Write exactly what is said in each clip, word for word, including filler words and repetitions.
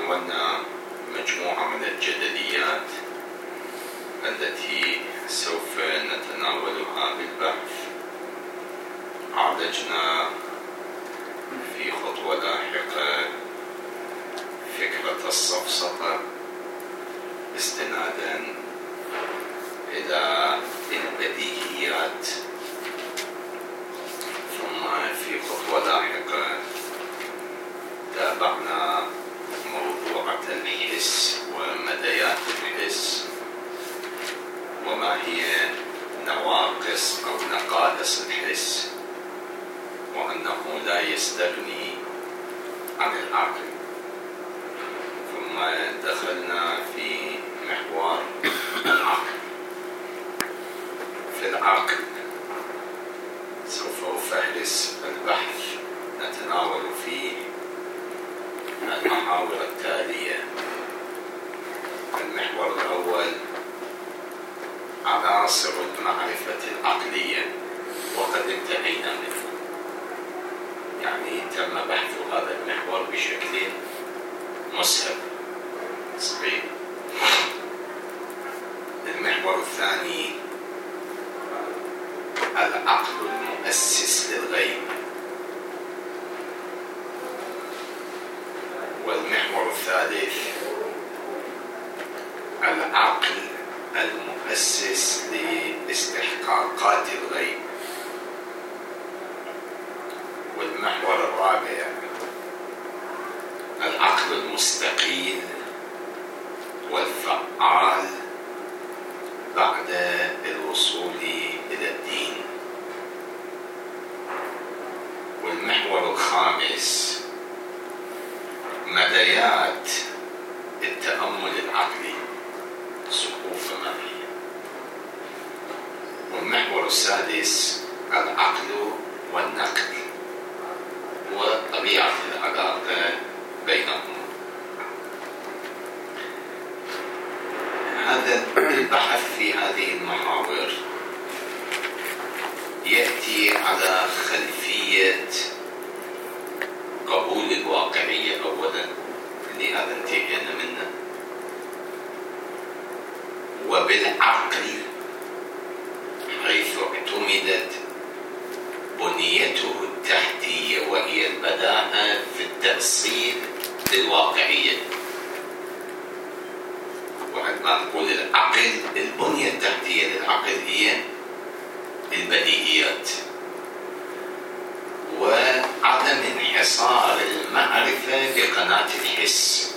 تناولنا مجموعة من الجدليات التي سوف نتناولها بالبحث. عالجنا في خطوة لاحقة فكرة السفسطة استنادا إلى البديهيات، ثم في خطوة لاحقة تابعنا موضوعة الحس ومديات الحس، وما هي نواقص أو نقائص الحس، وأنه لا يستغني عن العقل. ثم دخلنا في محور العقل. في العقل سوف أفهرس البحث نتناول فيه المحاور التالية. المحور الأول عناصر المعرفة العقلية، وقد انتهينا منه، يعني تم بحث هذا المحور بشكل مسهب صحيح. المحور الثاني العقل المؤسس للغيب، والمحور الثالث العقل المؤسس لاستحقاقات الغيب، والمحور الرابع العقل المستقيل والفعال بعد الوصول إلى الدين، والمحور الخامس مديات التأمل العقلي صفوف ما هي، والمحور السادس العقل والنقل وطبيعة العلاقة بينهم. هذا البحث في هذه المحاور يأتي على خلفية قبول الواقعية أولا، لهذا انتهينا منه، وبالعقل حيث اعتمدت بنيته التحتية وهي البداهة في التأصيل للواقعية. وعندما نقول العقل، البنية التحتية للعقل هي البديهيات وعدم انحصار المعرفة بقناة الحس.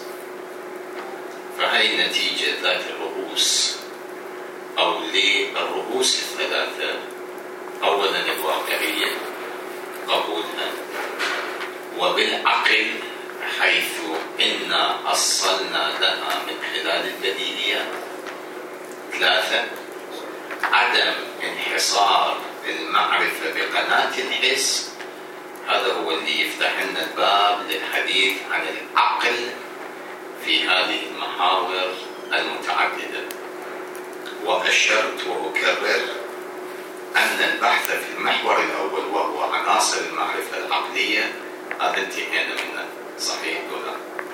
فهي نتيجة ذات الرؤوس أو للرؤوس الثلاثة. أولا الواقعية قبولها، وبالعقل حيث إنا أصلنا لها من خلال البديهيات. ثلاثة عدم انحصار المعرفة بقناة الحس. هذا هو اللي يفتح لنا الباب للحديث عن العقل في هذه المحاور المتعددة. وأشرت وأكرر أن البحث في المحور الأول وهو عناصر المعرفة العقلية هذا انتهينا منه، صحيح ولا؟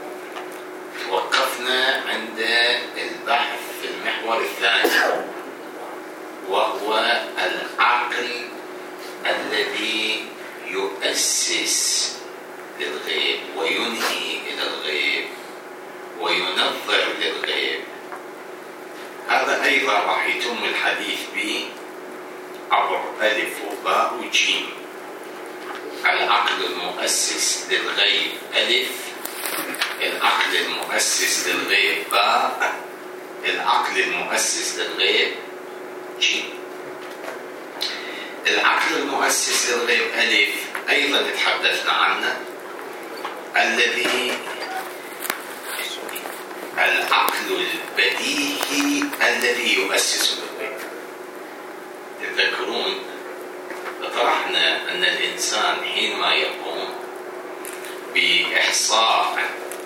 توقفنا عند البحث في المحور الثاني وهو العقل الذي يؤسس للغيب وينهي إلى الغيب وينظر للغيب. هذا أيضا راح يتم الحديث به عبر ألف وباء وجيم. العقل المؤسس للغيب ألف، العقل المؤسس للغيب باء، العقل المؤسس للغيب جيم. العقل المؤسس للغيب ألف أيضا تحدثنا عنه، الذي العقل البديهي الذي يؤسس للغيب. تذكرون طرحنا أن الإنسان حينما يقوم بإحصاء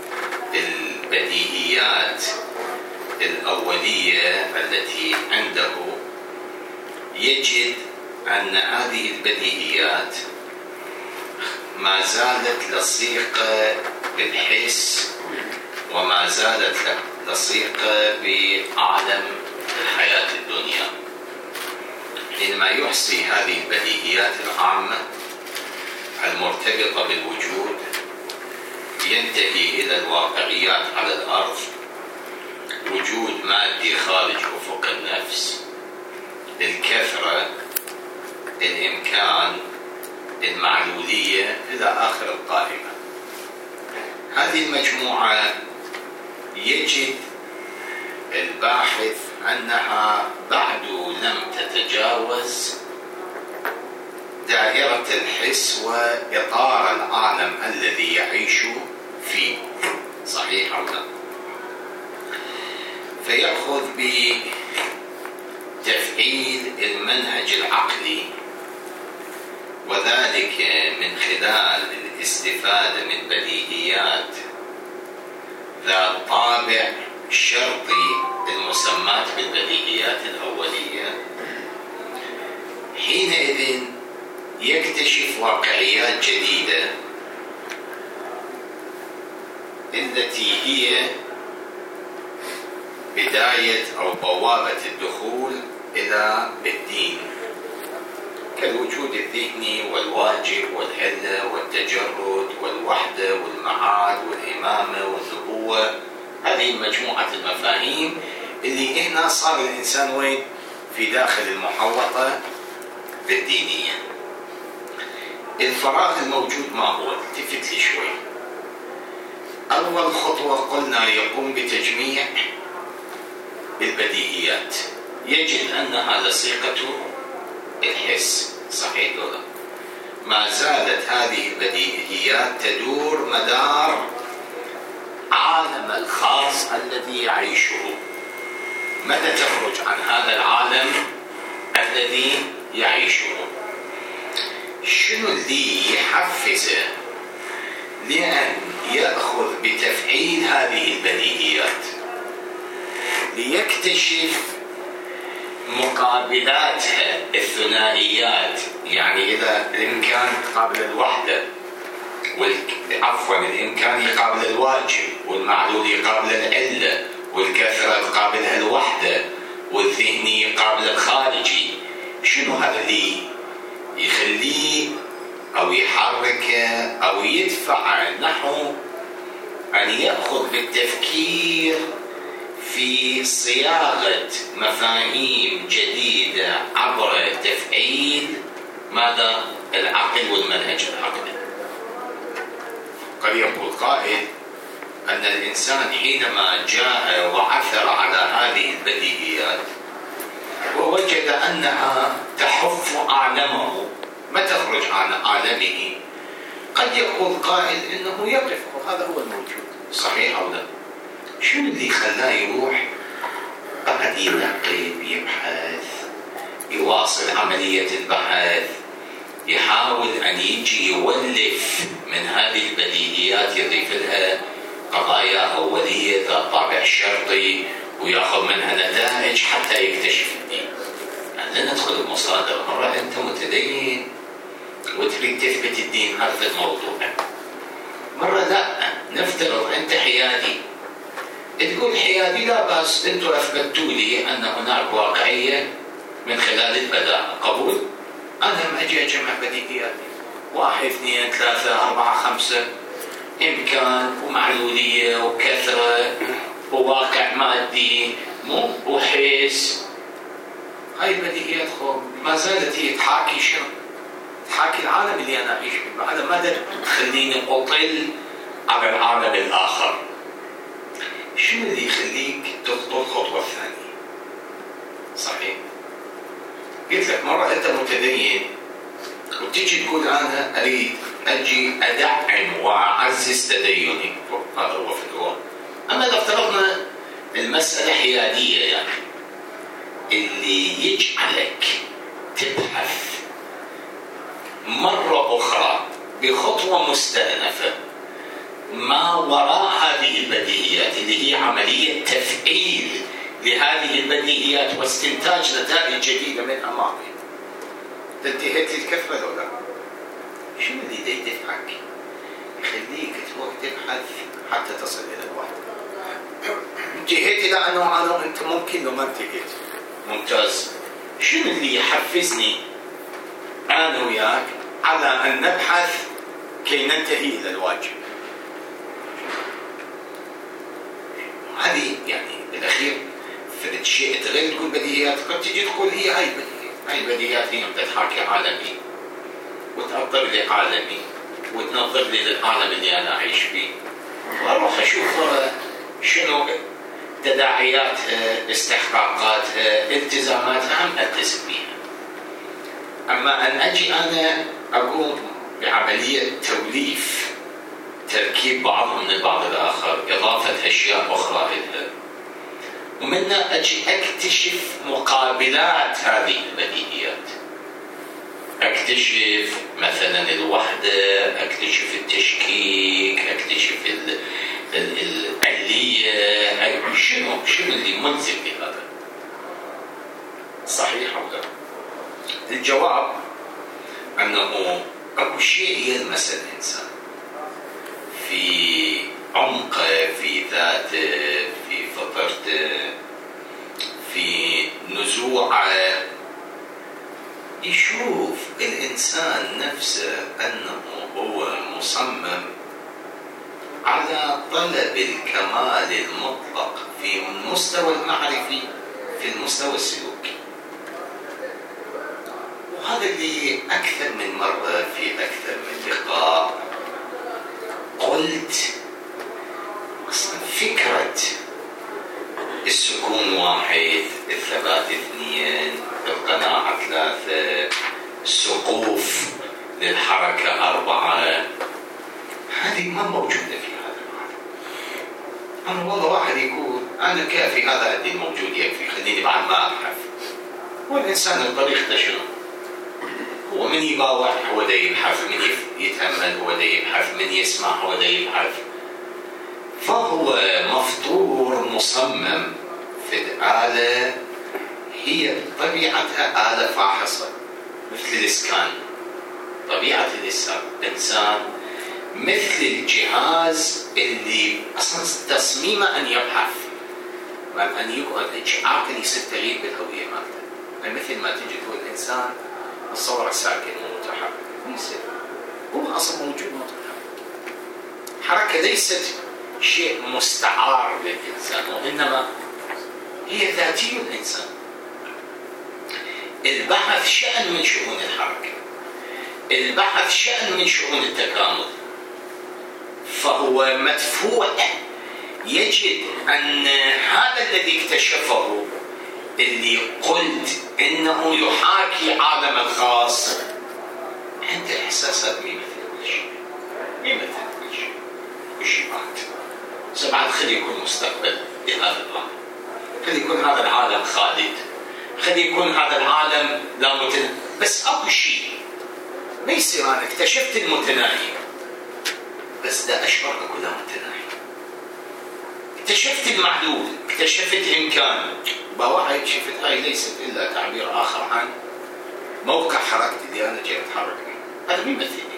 البديهيات الأولية التي عنده يجد أن هذه البديهيات ما زالت لصيقة بالحس وما زالت لصيقة بعالم الحياة الدنيا. حينما يحصي هذه البديهيات العامة المرتبطة بالوجود ينتهي إلى الواقعيات على الأرض: وجود مادي خارج أفق النفس، الكثرة، الإمكان، المعلولية، إلى آخر القائمة. هذه المجموعة يجد الباحث أنها بعد لم تتجاوز دائرة الحس وإطار العالم الذي يعيش فيه. صحيح أو لا؟ فيأخذ بتفعيل المنهج العقلي، وذلك من خلال الاستفادة من بديهيات ذات طابع شرطي المسمات بالبديهيات الأولية. حينئذ يكتشف واقعيات جديدة التي هي بداية أو بوابة الدخول إلى الدين، كالوجود الذهني والواجب والعلة والتجرد والوحدة والمعاد والإمامة والنبوة. هذه مجموعة المفاهيم اللي هنا صار الإنسان وين؟ في داخل المحوطة الدينية. الفراغ الموجود ما هو؟ التفت لي شوي. أول خطوة قلنا يقوم بتجميع البديهيات، يجد أنها لصيقة الحس. صحيح ولا لا؟ ما زالت هذه البديهيات تدور مدار عالم الخاص الذي يعيشه. متى تخرج عن هذا العالم الذي يعيشه؟ شنو اللي يحفزه لأن يأخذ بتفعيل هذه البديهيات ليكتشف مقابلاتها الثنائيات؟ يعني إذا الإمكان يقابل الوحدة، عفوا الإمكان يقابل الواجب، والمعلول يقابل العلة، والكثرة تقابلها الوحدة، والذهني يقابل الخارجي. شنو هذا اللي يخليه أو يحركه أو يدفع نحو أن يأخذ بالتفكير في صياغة مفاهيم جديدة عبر تفعيل ماذا؟ العقل والمنهج العقلي. قد يقول قائل أن الإنسان حينما جاء وعثر على هذه البديهيات ووجد أنها تحف عالمه، ما تخرج عن عالمه، قد يقول قائل إنه يقف وهذا هو الموجود. صحيح أو لا؟ شنو اللي خلاه يروح بعد ينقب، يبحث، يواصل عملية البحث، يحاول أن يجي يولف من هذه البديهيات، يضيف لها قضايا أولية ذات طابع شرطي ويأخذ منها نتائج حتى يكتشف الدين. يعني لا ندخل المصادر. مرة أنت متدين وتريد تثبت الدين، هذا الموضوع. مرة لا، نفترض أنت حيادي، تقول حيادي لا بأس، أنتم أثبتوا لي أن هناك واقعية من خلال البداهة، قبول؟ أنا لما أجي أجمع بديهياتي، واحد اثنين ثلاثة أربعة خمسة، إمكان ومعلولية وكثرة وواقع مادي مو وحس، هاي البديهيات خو ما زالت هي تحاكي شنو؟ تحاكي العالم اللي أنا أعيش فيه. هذا ما تخليني أطل على العالم الآخر. شنو اللي يخليك تخطو الخطوة الثانية؟ صحيح؟ قلت لك مرة أنت متدين وتجي تقول أنا أريد أجي أدعم وأعزز تديني، هذا هو في الواقع. أما لو افترضنا المسألة حيادية، يعني اللي يجعلك تبحث مرة أخرى بخطوة مستأنفة ما وراء هذه البديهيات اللي هي عملية تفعيل لهذه البديهيات واستنتاج نتائج جديدة من أمامك، تنتهيت الكثرة لو لا؟ شنو اللي يدفعك؟ يخليك تروح تبحث حتى تصل إلى الوحدة. انتهيت إلى أنه أنا وأنت ممكن لو ما انتهيت. ممتاز. شنو اللي يحفزني أنا وياك على أن نبحث كي ننتهي إلى الواجب؟ هذه يعني بالأخير فرد شيء تغير تقول بديهيات، قد تجي تقول هي هاي البديهيات، هاي البديهيات هي بتحاكي عالمي وتأطر لي عالمي وتنظر لي للعالم اللي أنا أعيش فيه، وأروح أشوف شنو تداعياتها، استحقاقاتها، التزاماتها، هم ألتزم بيها. أما أن أجي أنا أقوم بعملية توليف، تركيب بعضهم من البعض الآخر، إضافة أشياء أخرى إلها، ومنها أجي أكتشف مقابلات هذه البديهيات، أكتشف مثلا الوحدة، أكتشف التشكيك، أكتشف الآلية، شنو شنو اللي ملزم بهذا؟ صحيح أو لا؟ الجواب أنه أول شيء يلمس الإنسان في عمقه، في ذاته، في فطرته، في نزوعه، يشوف الإنسان نفسه أنه هو مصمم على طلب الكمال المطلق في المستوى المعرفي، في المستوى السلوكي. وهذا اللي أكثر من مرة في أكثر من لقاء قلت أصلا فكرة السكون واحد، الثبات اثنين، القناعة ثلاثة، السقوف للحركة أربعة، هذه ما موجودة في هذا العالم. أنا والله واحد يقول أنا كافي، هذا عندي الموجود يكفي، خليني بعد ما أبحث. والإنسان الطريق ده شنو؟ هو من يباوع هو ده يبحث، من يتأمل هو ده يبحث، من يسمع هو ده يبحث. فهو مفطور مصمم في الآلة، هي بطبيعتها آلة فاحصة مثل الإسكان. طبيعة الإنسان مثل الجهاز اللي أصلا تصميمه أن يبحث، أن يقعد عاقل يصير تغيير بالهوية مالته. مثل ما تجي تقول الإنسان الصورة ساكن ومتحرك، يصير هو أصلا موجود متحرك. حركة ليست شيء مستعار للإنسان، وإنما هي ذاتي الإنسان. البحث شأن من شؤون الحركة، البحث شأن من شؤون التكامل، فهو مدفوع. يجد أن هذا الذي اكتشفه، اللي قلت إنه يحاكي عالم الخاص، عنده إحساسات ميمة كل شيء، ميمة كل شيء، وشي بعد سبعة خلي يكون مستقبل لهذا العالم، خلي يكون هذا العالم خالد، خلي يكون هذا العالم لا متناهي. بس أكو شيء ما يصير أنا اكتشفت المتناهي، بس ده أشبه أكو لا متناهي. اكتشفت المعلول، اكتشفت إمكان، بواعي شفت هاي ليست إلا تعبير آخر عن موقع حركتي اللي أنا جاي أتحرك منه. هذا بيمثلني.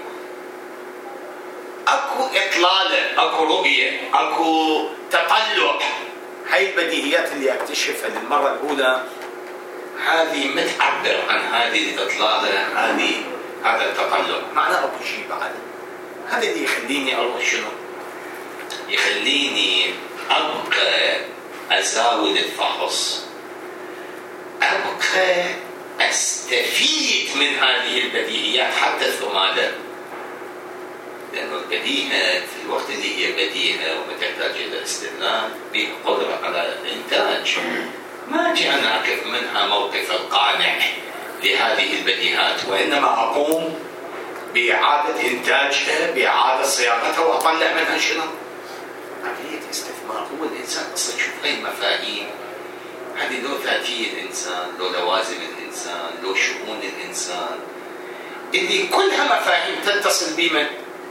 أكو إطلالة، أكو رؤية، أكو تطلع. هاي البديهيات اللي أكتشفها للمرة الأولى، هذه متعبر عن هذه الإطلالة، هذه هذا التطلع. معنى أكو شيء بعد. هذا اللي يخليني أروح شنو؟ يخليني أبقى أزاول الفحص، أبقى أستفيد من هذه البديهيات حتى الثمالة. لأنه البديهة في الوقت اللي هي بديهة وتحتاج إلى استدلال، بها قدرة على الإنتاج. ما أجي أنا أقف منها موقف القانع لهذه البديهات، وإنما أقوم بإعادة إنتاجها، بإعادة صياغتها، وأطلع منها شنو؟ عملية استثمار. هو الإنسان أصلا شوف هاي المفاهيم، هذه لو ذاتية الإنسان، لو لوازم الإنسان، لو شؤون الإنسان، اللي كلها مفاهيم تتصل بمن؟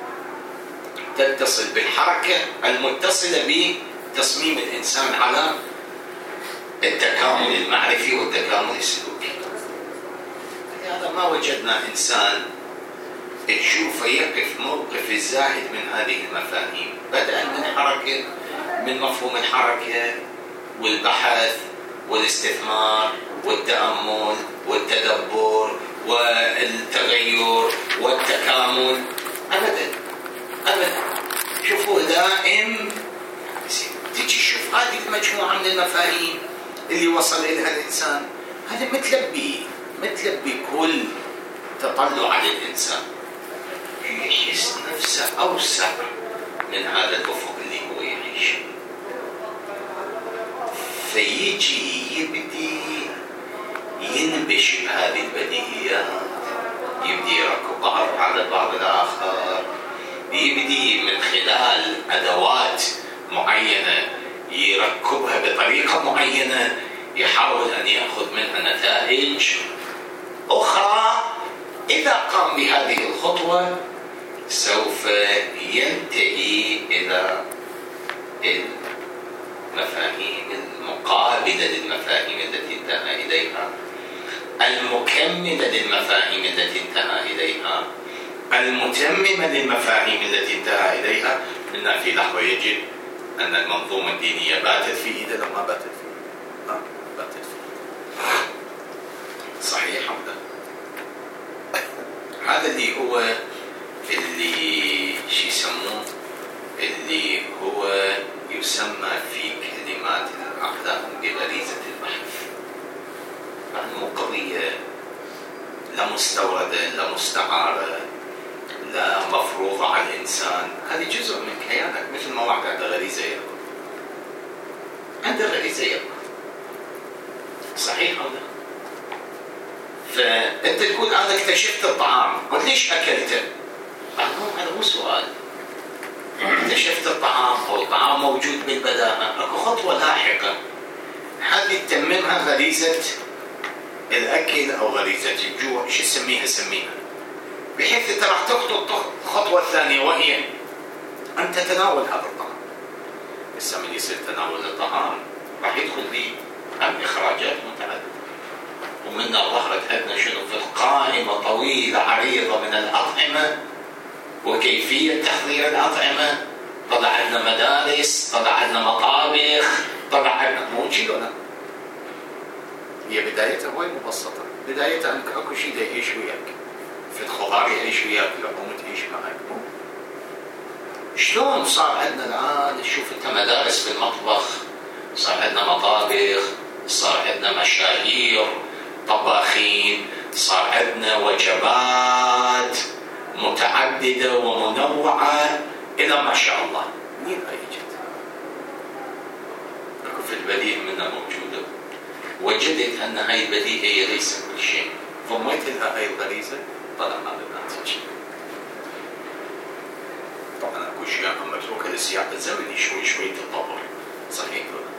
تتصل بالحركة المتصلة بتصميم الإنسان على التكامل المعرفي والتكامل السلوكي. لهذا ما وجدنا إنسان تشوفه يقف موقف الزاهد من هذه المفاهيم، بدءا من حركة، من مفهوم الحركة، والبحث والاستثمار والتأمل والتدبر والتغير والتكامل. أبدا أبدا. شوفوا دائم تجي شوف هذه المجموعة من المفاهيم اللي وصل إليها الإنسان، هذا متلبي متلبي كل تطلع للإنسان، يحس نفسه أوسع من هذا الأفق اللي هو يعيش، فيجي يبدي ينبش بهذه البديهيات، يبدي يركب بعض على البعض الآخر، يبدي من خلال أدوات معينة يركبها بطريقة معينة، يحاول أن يأخذ منها نتائج أخرى. إذا قام بهذه الخطوة سوف ينتهي إلى المفاهيم المقابلة للمفاهيم التي انتهى إليها، المكملة للمفاهيم التي انتهى إليها، المتممة للمفاهيم التي انتهى إليها. منا في لحظة يجد أن المنظومة الدينية باتت في إيده، لو ما باتت في إيده، ها باتت في إيده. صحيح ولا؟ هذا اللي هو اللي شو يسموه، اللي هو يسمى في كلمات الأقدام بغريزة البحث. مو قضية لا مستوردة لا مستعارة لا مفروضة على الإنسان، هذه جزء من كيانك، مثل ما واحد عنده غريزة يركض، عنده غريزة يركض. صحيح ولا؟ فأنت تقول أنا اكتشفت الطعام، قلت ليش أكلته؟ هذا مو سؤال. اكتشفت الطعام أو الطعام موجود بالبداهة، أكو خطوة لاحقة هذه تتممها غريزة الأكل أو غريزة الجوع، إيش تسميها سميها، بحيث أنت راح تخطو الخطوة الثانية وهي أن تتناول هذا الطعام. بس من يصير تناول الطعام راح يدخل به هم إخراجات متعددة، ومنها ظهرت عندنا شنو في القائمة طويلة عريضة من الأطعمة وكيفية تحضير الأطعمة. طلع عندنا مدارس، طلع عندنا مطابخ، طلع عندنا مو شيء ولا. هي بدايتها وين مبسطة، بدايتها أنك أكو شيء دا يعيش وياك، في الخضار يعيش وياك، اللحوم تعيش معك. شلون صار عندنا الآن؟ شوف أنت مدارس في المطبخ، صار عندنا مطابخ، صار عندنا مشاهير طباخين، صار عندنا وجبات متعددة ومنوعة إلى ما شاء الله. مين أيجت؟ أكو في البديهة منها موجودة، وجدت أن هاي البديهة هي ليس كل شيء، ضميت لها هاي الغريزة طلع هذا الناتج. طبعا أكو أشياء متروكة للسياق الزمني شوي شوي تتطور. صحيح ولا؟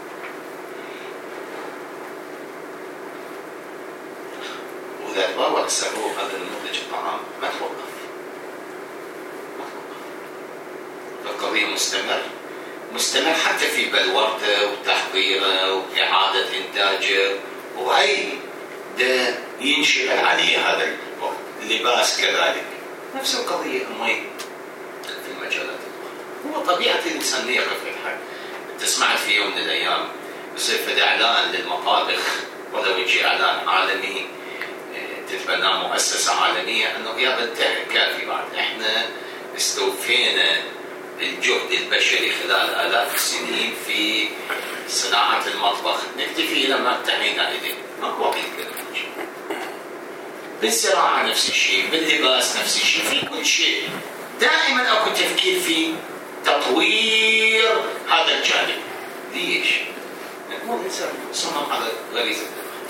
وإذا تبغى تسألوه هذا المنتج الطعام ما توقف، ما توقف. القضية مستمر مستمر حتى في بلورته وتحضيره وإعادة إنتاجه، وهي ده ينشغل عليه هذا الوقت. اللباس كذلك نفس القضية، المي في المجالات الأخرى. هو طبيعة الإنسان يقف الحال. تسمعت في يوم من الأيام بصير في إعلان للمطابخ، ولو يجي إعلان عالمي تتبناه مؤسسة عالمية، أنه يا بنتهي كافي بعد، إحنا استوفينا الجهد البشري خلال آلاف السنين في صناعة المطبخ، نكتفي إلى ما انتهينا إليه. ماكو وقت كذا. بالزراعة نفس الشيء، باللباس نفس الشيء، في كل شيء دائما أكو تفكير في تطوير هذا الجانب. ليش؟ لأنه الإنسان مصمم على غريزة،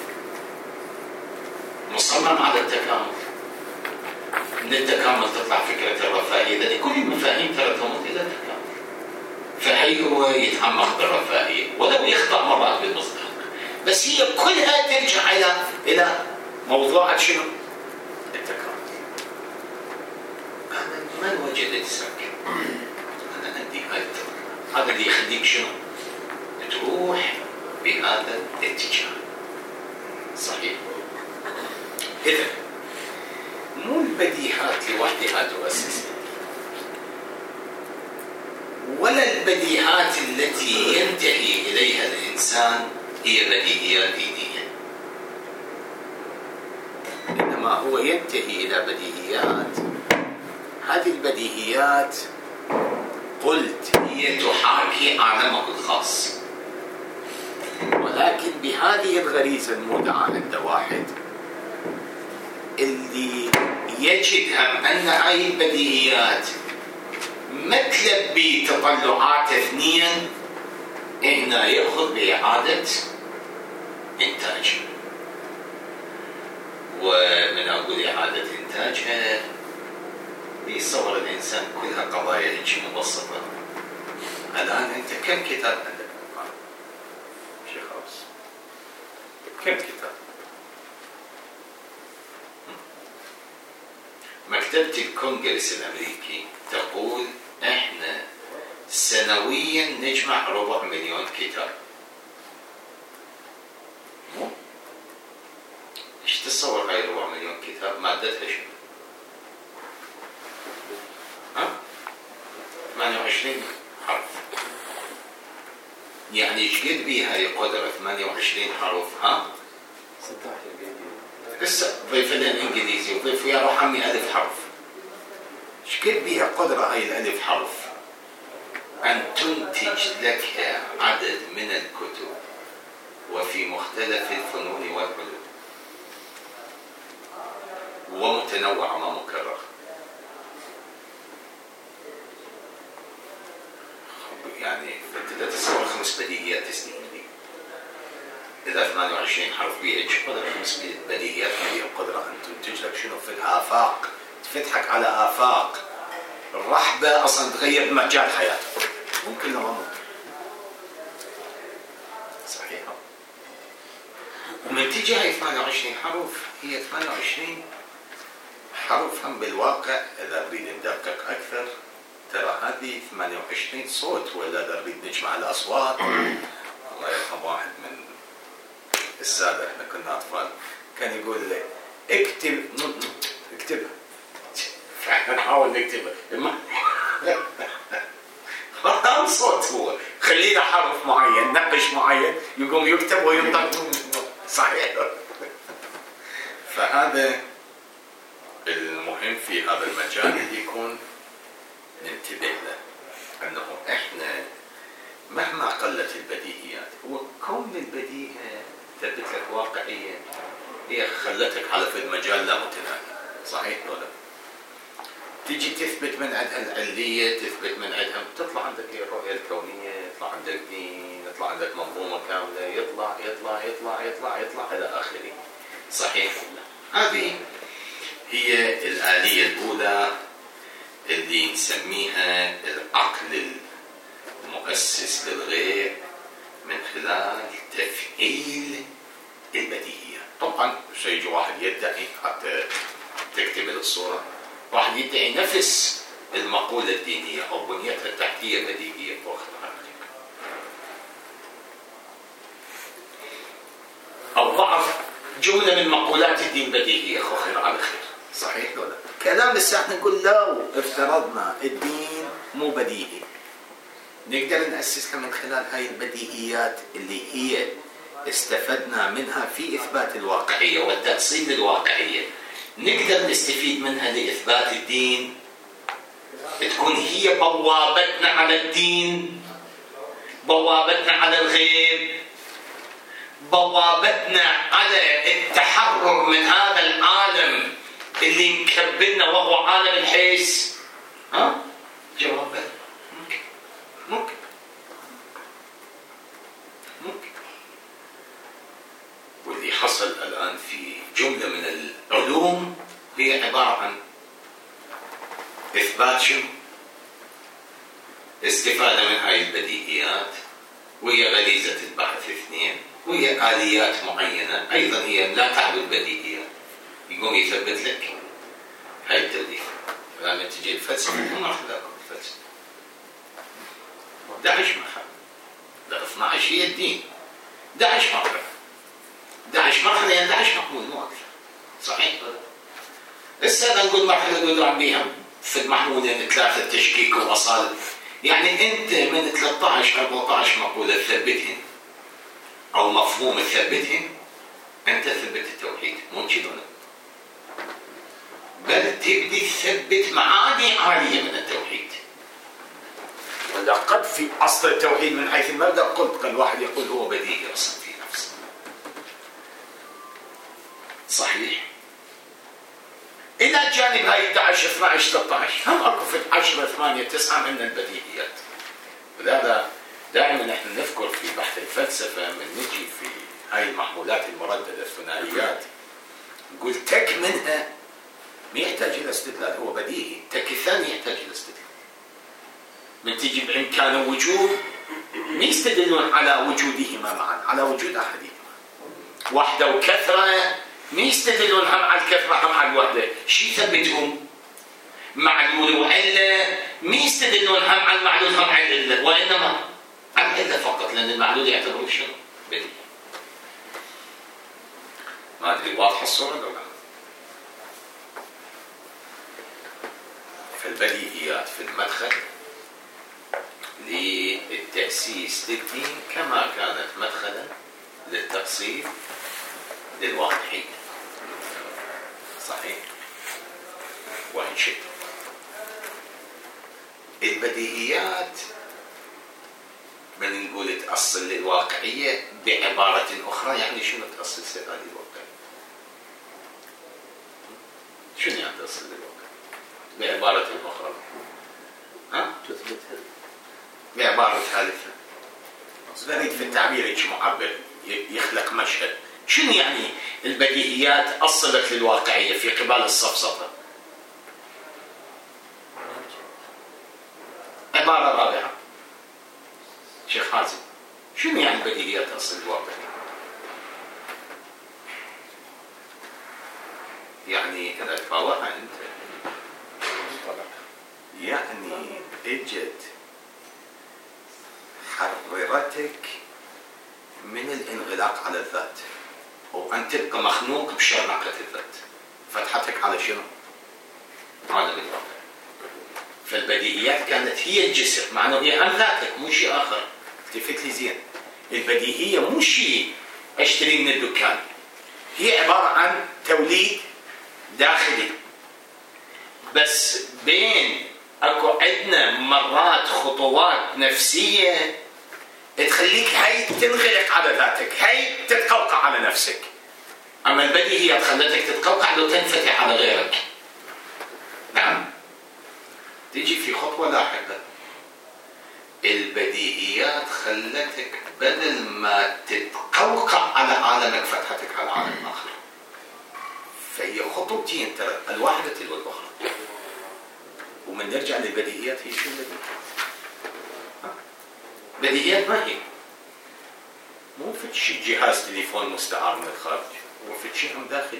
مصمم على التكامل. من التكامل تطلع فكرة الرفاهية، لأن كل المفاهيم ترى تمت إلى التكامل. فهي هو يتعمق بالرفاهية ولو يخطأ مرات بالمصداق، بس هي كلها ترجع إلى إلى موضوع شنو؟ التكامل. أنا من وجد السكن؟ أنا عندي هاي التكامل. هذا اللي يخليك شنو؟ تروح بهذا الاتجاه. صحيح؟ إذا مو البديهات لوحدها تؤسس، ولا البديهات التي ينتهي إليها الإنسان هي بديهيات دينية، إنما هو ينتهي إلى بديهيات. هذه البديهيات قلت هي تحاكي عالمه الخاص، ولكن بهذه الغريزة المودعة عند واحد اللي يجد هم أن هاي البديهيات ما تلبي تطلعات اثنين، هنا يأخذ بإعادة إنتاج. ومن أقول إعادة إنتاجها يصور الإنسان كلها قضايا هيك مبسطة. الآن أنت كم كتاب عندك؟ شيخ خلاص كم كتاب؟ مكتبة الكونغرس الأمريكي تقول إحنا سنويا نجمع ربع مليون كتاب. إيش تتصور هاي ربع مليون كتاب مادتها شنو؟ ها؟ ثمانية وعشرين حرف. يعني ايش قد بيها هاي قدرة ثمانية وعشرين حرف؟ ها؟ ستة عشر. هسه ضيف لنا الانجليزي وضيف ويا روحامي الف حرف. ايش قد بيها قدرة هاي الالف حرف ان تنتج لك عدد من الكتب وفي مختلف الفنون والعلوم ومتنوعة ما مكررة. يعني انت لا تتصور خمس بديهيات تسنين دي اذا ثمانية وعشرين حرف بيها ايش قدرة خمس بديهيات هي قدرة ان تنتج لك شنو في الآفاق، تفتحك على آفاق الرحبة اصلا تغير مجال حياتك. ممكن لو ممكن صحيحة. ومن تجي هاي ثمانية وعشرين حرف هي ثمانية وعشرين حرف هم بالواقع اذا نريد ندقق اكثر ترى هذه ثمانية وعشرين صوت، ولا اذا نريد نجمع الاصوات. الله يرحم واحد من السادة احنا كنا اطفال كان يقول لي اكتب اكتبها، فاحنا نحاول نكتبها هذا صوت هو خلينا حرف معين نقش معين يقوم يكتب وينطق صحيح. فهذا المهم في هذا المجال يكون ننتبه له، أنه إحنا مهما قلت البديهيات هو كون البديهة تثبت لك واقعية هي خلتك على في المجال لا متناهي. صحيح ولا؟ تيجي تثبت من عندها العلية، تثبت من عندها تطلع عندك الرؤية الكونية، يطلع عندك دين، يطلع عندك منظومة كاملة، يطلع يطلع يطلع يطلع يطلع إلى آخره. صحيح ولا؟ هذه هي الآلية الأولى اللي نسميها العقل المؤسس للغير من خلال تفعيل البديهية. طبعا سيجي واحد يدعي حتى تكتمل الصورة، واحد يدعي نفس المقولة الدينية أو بنيتها التحتية بديهية وقت حقيقة، أو بعض جملة من مقولات الدين بديهية خو خير على خير. صحيح ولا؟ كلام لسه احنا نقول لو افترضنا الدين مو بديهي نقدر نأسسها من خلال هاي البديهيات اللي هي استفدنا منها في إثبات الواقعية والتأصيل للواقعية، نقدر نستفيد منها لإثبات الدين، تكون هي بوابتنا على الدين، بوابتنا على الغيب، بوابتنا على التحرر من هذا العالم اللي مكبلنا وهو عالم الحس. ها؟ جواب ممكن ممكن ممكن. واللي حصل الآن في جملة من العلوم هي عبارة عن إثبات شنو؟ استفادة من هاي البديهيات، وهي غريزة البحث اثنين، وهي آليات معينة أيضا هي لا تعبد بديهيات، يقوم يثبت لك هاي التوليفة. فلما تجي الفلسفة ما أخذكم الفلسفة داعش مخا ده اثنا عشر هي الدين، داعش مخا داعش مخا يعني داعش مقبول مو أكثر. صحيح ولا؟ لسه نقول مرحلة نقول عم بيها في المحمولين ثلاثة تشكيك وأصالة، يعني أنت من ثلاثة عشر أربعة عشر مقولة تثبتهن أو مفهوم تثبتهن، أنت ثبت التوحيد، مو كذا، بل تبدي تثبت معاني عالية من التوحيد. ولا قد في أصل التوحيد من حيث المبدأ قلت قد واحد يقول هو بديهي أصلا في نفسه. صحيح. إلى جانب هاي احد عشر اثني عشر ثلاثة عشر هم أكو في عشرة ثمانية تسعة من البديهيات. ولهذا دائما نحن نذكر في بحث الفلسفة من نجي في هاي المحمولات المرددة الثنائيات نقول تك منها ما يحتاج إلى استدلال، هو بديهي. تك الثاني يحتاج إلى استدلال. من تجي بإمكان وجود ما يستدلون على وجودهما معا، على وجود أحدهما. وحدة وكثرة ما يستدلون هم على الكثرة هم على الوحدة، شي ثبتهم؟ معلول وعلة ما يستدلون هم على المعلول هم على العلة، وإنما على العلة فقط، لأن المعلول يعتبرون شنو؟ بديهي. ما أدري واضحة الصورة ولا لا؟ فالبديهيات في المدخل للتأسيس للدين كما كانت مدخلا للتقصير للواقعية. صحيح؟ وإن شئت البديهيات من نقول تأصل للواقعية بعبارة أخرى، يعني شنو تأصل للواقعية؟ شنو يعني تأصل للواقعية؟ بعبارة أخرى ها؟ تثبتها بعبارة ثالثة. نريد في التعبير هيك معبر يخلق مشهد. شنو يعني البديهيات أصلت للواقعية في قبال السفسطة؟ عبارة رابعة شيخ حازم، شنو يعني البديهيات أصل للواقعية؟ يعني أنا أتفاوضها أنت يعني اجت حررتك من الانغلاق على الذات وأن تبقى مخنوق بشرنقة الذات، فتحتك على شنو؟ على الواقع. فالبديهيات كانت هي الجسر، مع أنه هي عن ذاتك مو شيء آخر. التفت لي زين، البديهية مو شيء أشتري من الدكان، هي عبارة عن توليد داخلي، بس بين اكو عندنا مرات خطوات نفسيه تخليك هاي تنغلق على ذاتك، هاي تتقوقع على نفسك. اما البديهيات خلتك تتقوقع لو تنفتح على غيرك. نعم، تيجي في خطوه لاحقه، البديهيات خلتك بدل ما تتقوقع على عالمك فتحتك على عالم اخر. فهي خطوتين ترى، الواحده تلو الاخرى. ومن نرجع للبديهيات، هي شو البديهيات؟ بديهيات ما هي؟ مو في شيء جهاز تليفون مستعار من الخارج، هو في شيء هم داخلي،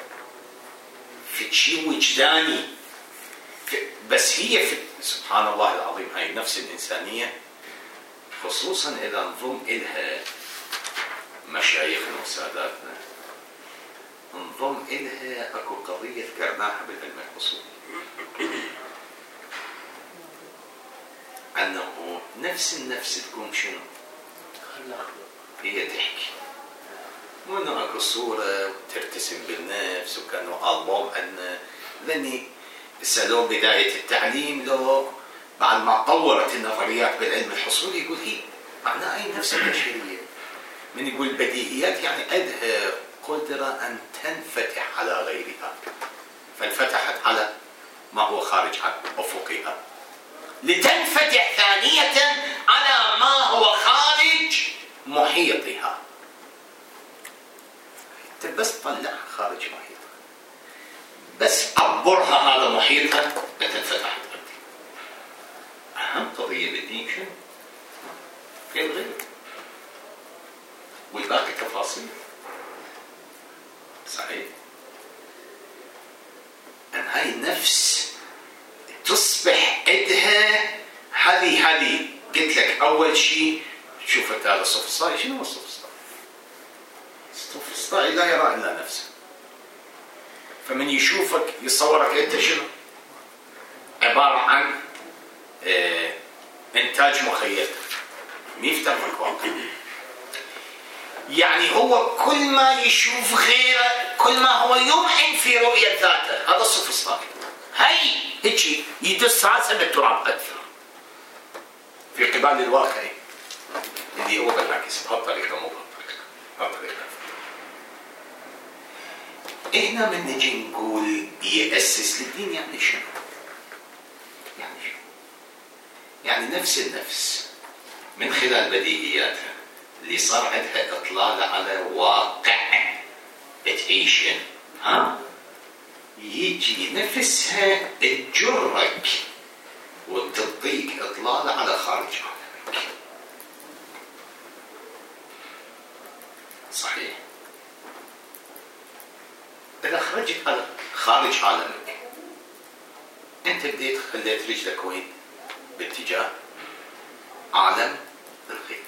في شيء وجداني. بس هي في سبحان الله العظيم هاي النفس الإنسانية، خصوصا إذا انضم إلها مشايخنا وساداتنا، انضم إلها أكو قضية ذكرناها بالعلم الأصولي، أنه نفس النفس تقوم شنو؟ هي تحكي، مو أنه أكو صورة ترتسم بالنفس وكانوا ألبوم عنا. لأني سألوه بداية التعليم لو بعد ما طورت النظريات بالعلم الحصولي يقول هي معناها أي نفس البشرية. من يقول بديهيات يعني عندها قدرة أن تنفتح على غيرها، فانفتحت على ما هو خارج عن أفقها لتنفتح ثانية على ما هو خارج محيطها. انت بس طلعها خارج محيطها، بس عبرها هذا محيطها لتنفتح. أهم قضية بالدين شنو؟ غير غير والباقي تفاصيل. صحيح؟ أن هاي النفس تصبح عندها هذه هذه قلت لك أول شيء شوفت هذا السفسطائي. شنو هو السفسطائي؟ السفسطائي لا يرى إلا نفسه، فمن يشوفك يصورك أنت شنو؟ عبارة عن اه إنتاج مخيلته، ميفتر في الواقع. يعني هو كل ما يشوف غيره كل ما هو يمحن في رؤية ذاته. هذا السوفسطائي هاي هيك يدس راسه بالتراب أكثر في قبال الواقع اللي هو بالعكس بهالطريقة مو بهالطريقة بهالطريقة. هنا من نجي نقول يأسس للدين يعني شنو؟ يعني شنو؟ يعني نفس النفس من خلال بديهياتها اللي صار عندها إطلال على واقع تعيشه، ها؟ يجي نفسها تجرك وتعطيك إطلال على خارج عالمك. صحيح؟ إذا خرجت على خارج عالمك أنت بديت خليت رجلك وين؟ باتجاه عالم الغيب.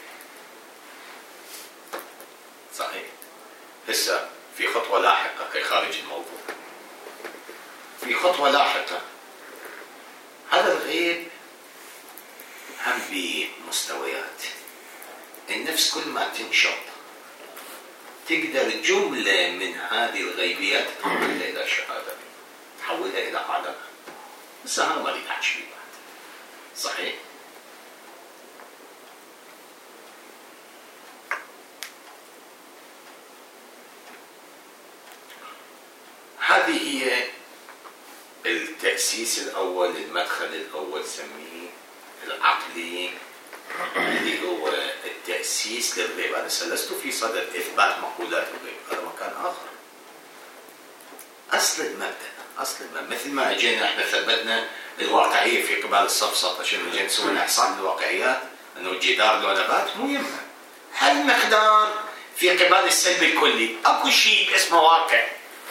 صحيح؟ هسه في خطوة لاحقة في خارج الموضوع، في خطوة لاحقة هذا الغيب هم بمستويات. النفس كل ما تنشط تقدر جملة من هذه الغيبيات تحولها إلى شهادة، تحولها إلى عالم. بس أنا ما أريد أحكي فيه بعد. صحيح؟ هذه هي التأسيس الأول، المدخل الأول سميه العقلي اللي هو التأسيس للغيب. أنا لست في صدد إثبات مقولات الغيب، هذا مكان آخر. أصل المبدأ، أصل المبدأ مثل ما أجينا إحنا ثبتنا الواقعية في قبال السفسطة، شنو جينا نسوي إحصاء للواقعيات أنه الجدار له نبات مو يمها. هالمقدار في قبال السلب الكلي أكو شيء اسمه واقع.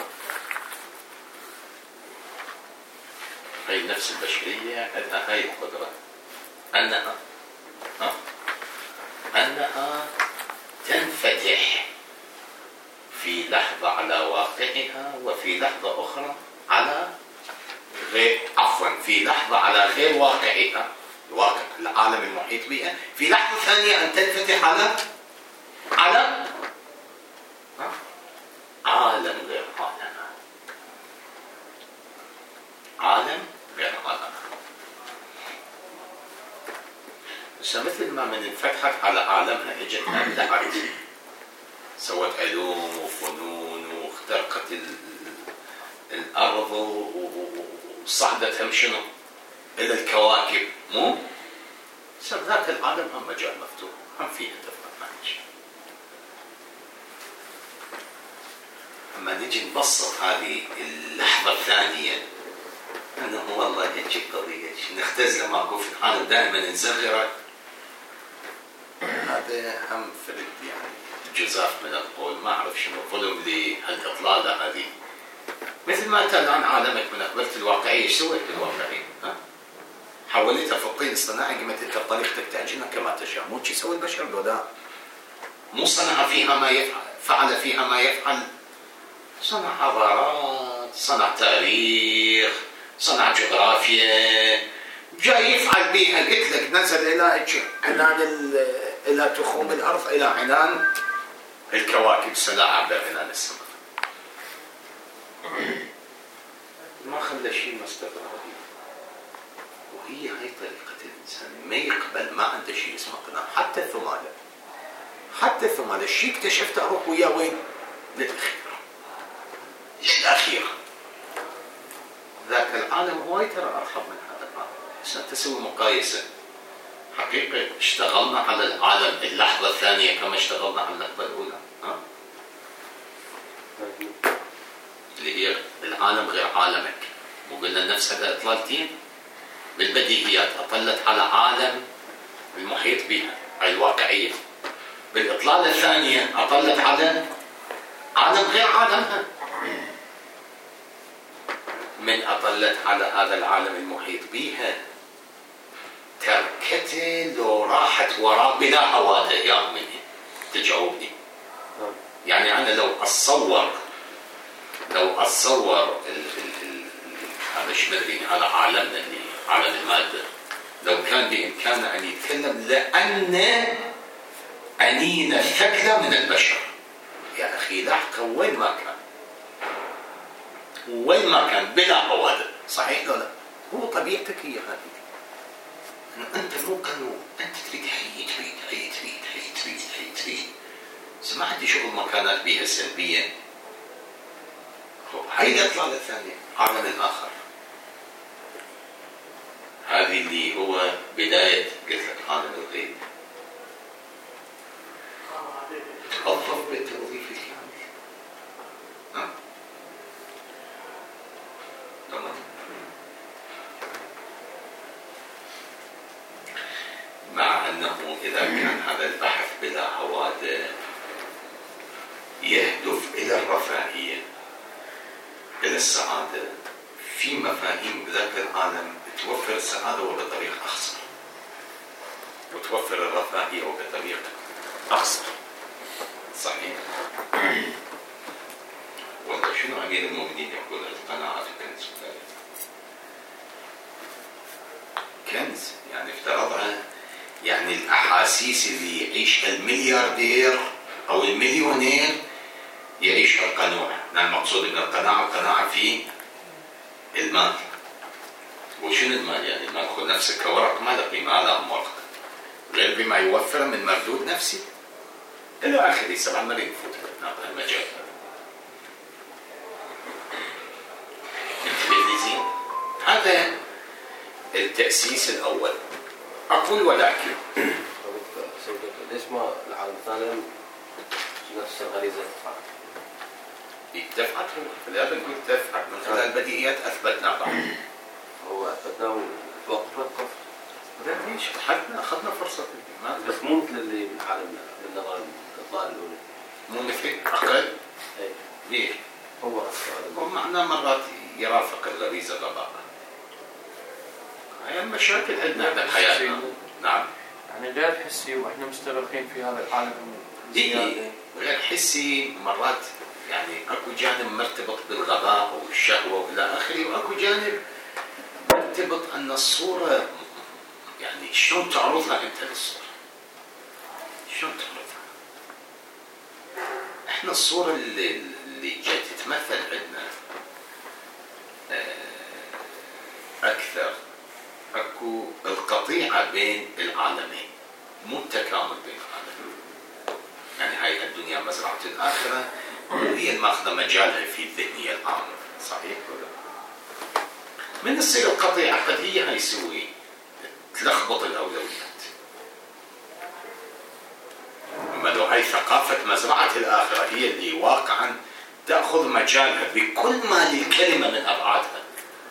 هاي النفس البشرية عندها هاي القدرة أنها ها؟ أنها تنفتح في لحظة على واقعها، وفي لحظة أخرى على غير عفوا في لحظة على غير واقعها، الواقع العالم المحيط بها، في لحظة ثانية أن تنفتح على على ها؟ عالم غير عالمها، عالم غير عالمها. بس مثل ما من انفتحت على عالمها اجت ابدعت، سوت علوم وفنون واخترقت الارض وصعدت هم شنو الى الكواكب، مو؟ صار ذاك العالم هم مجال مفتوح، هم فيه ديفلوبمنت. اما نجي نبسط هذه اللحظه الثانيه انه والله هيك قضيه نختزله ماكو في العالم دائما نزغره، هذا هم فرد يعني جزاف من القول، ما اعرف شنو ظلم لهالاطلاله هذه. مثل ما انت الان عالمك من اقبلت الواقعيه، ايش سويت بالواقعيه؟ ها؟ حولتها في الطين الصناعي، قمت انت بطريقتك تعجنها كما تشاء، مو شي يسوي البشر بدا، مو صنع فيها ما يفعل، فعل فيها ما يفعل، صنع حضارات، صنع تاريخ، صنع جغرافيا، جاي يفعل بيها. قلت لك نزل الى عنان الى تخوم الارض، الى عنان الكواكب، سلاعة بعنان السماء. ما خلى شيء مستقر، وهي هاي طريقة الانسان، ما يقبل، ما عنده شيء اسمه قناع. حتى الثمالة، حتى الثمالة الشيء اكتشفته اروح وياه وين؟ للاخير، للاخير. ذاك العالم هواي ترى ارحب من هذا العالم. عشان تسوي مقايسه حقيقه، اشتغلنا على العالم اللحظه الثانيه كما اشتغلنا على اللحظه الاولى، ها؟ اللي هي العالم غير عالمك. وقلنا النفس هذا اطلالتين بالبديهيات، اطلت على عالم المحيط بها على الواقعيه. بالاطلاله الثانيه اطلت على عالم غير عالمها. من أطلت على هذا العالم المحيط بها تركته لو راحت وراء بلا عوادة. يا مني تجاوبني. يعني أنا لو أتصور لو أتصور هذا شمرين على عالمنا اللي عالم المادة، لو كان بإمكانه أن يتكلم لأن عنينا الثكلى من البشر. يا أخي لاحقا وين ما كان وين ما كان بلا عوادة، صحيح ولا لا؟ هو طبيعتك هي هذه. أنت مو قانون، أنت تريد هي تريد هي تريد هي تريد هي تريد. ما عندي شغل مكانات بيها سلبية. هاي الإطلالة الثانية عالم الآخر، هذه اللي هو بداية قلت لك عالم الغيب. توظف بالتوظيف الكامل. ها؟ تمام. مع أنه إذا كان هذا البحث بلا عوادة يهدف إلى الرفاهية، إلى السعادة، في مفاهيم بذاك العالم توفر السعادة وبطريق أخصر، وتوفر الرفاهية وبطريق أخصر. صحيح. والله شنو أمير المؤمنين يقول القناعة كنز؟ كنز يعني افترضها، يعني الأحاسيس اللي يعيش الملياردير أو المليونير يعيش القنوع. نعم، المقصود من القناعة القناعة في المال. وشنو المال؟ يعني المال خذ نفسك كورق ما له قيمة، هذا هم ورق غير بما يوفر من مردود نفسي إلى آخره. سبعة ما يفوت هذا المجال. انتبه هذا التأسيس الأول. أقول ولكن ليش ما العالم الثاني نفس الغريزة تفعل؟ دفعت هو لهذا نقول دفعت من خلال البديهيات أثبتنا بعض. هو أثبتناه وقف وقف. ليش؟ أخذنا أخذنا فرصة ما بس مو مثل اللي بالعالم بالنظر الإطلاق الأولى. مو مثل أقل. إيه. ليش؟ هو هو معناه مرات يرافق الغريزة غباء. هاي المشاكل عندنا بحياتنا. نعم. يعني غير حسي واحنا مستغرقين في هذا العالم. دي غير حسي مرات يعني اكو جانب مرتبط بالغباء والشهوة والى اخره، واكو جانب مرتبط ان الصورة يعني شلون تعرضها انت للصورة، شلون تعرضها. احنا الصورة اللي اللي جاي تتمثل عندنا اكثر اكو القطيعة بين العالمين، مو التكامل بين العالمين. يعني هاي الدنيا مزرعة الآخرة وهي الماخذة مجالها في الذهنية العامة. صحيح ولا؟ من تصير القطيعة قد هي هاي يسوي تلخبط الأولويات. أما لو هاي ثقافة مزرعة الآخرة هي اللي واقعا تأخذ مجالها بكل ما للكلمة من أبعادها،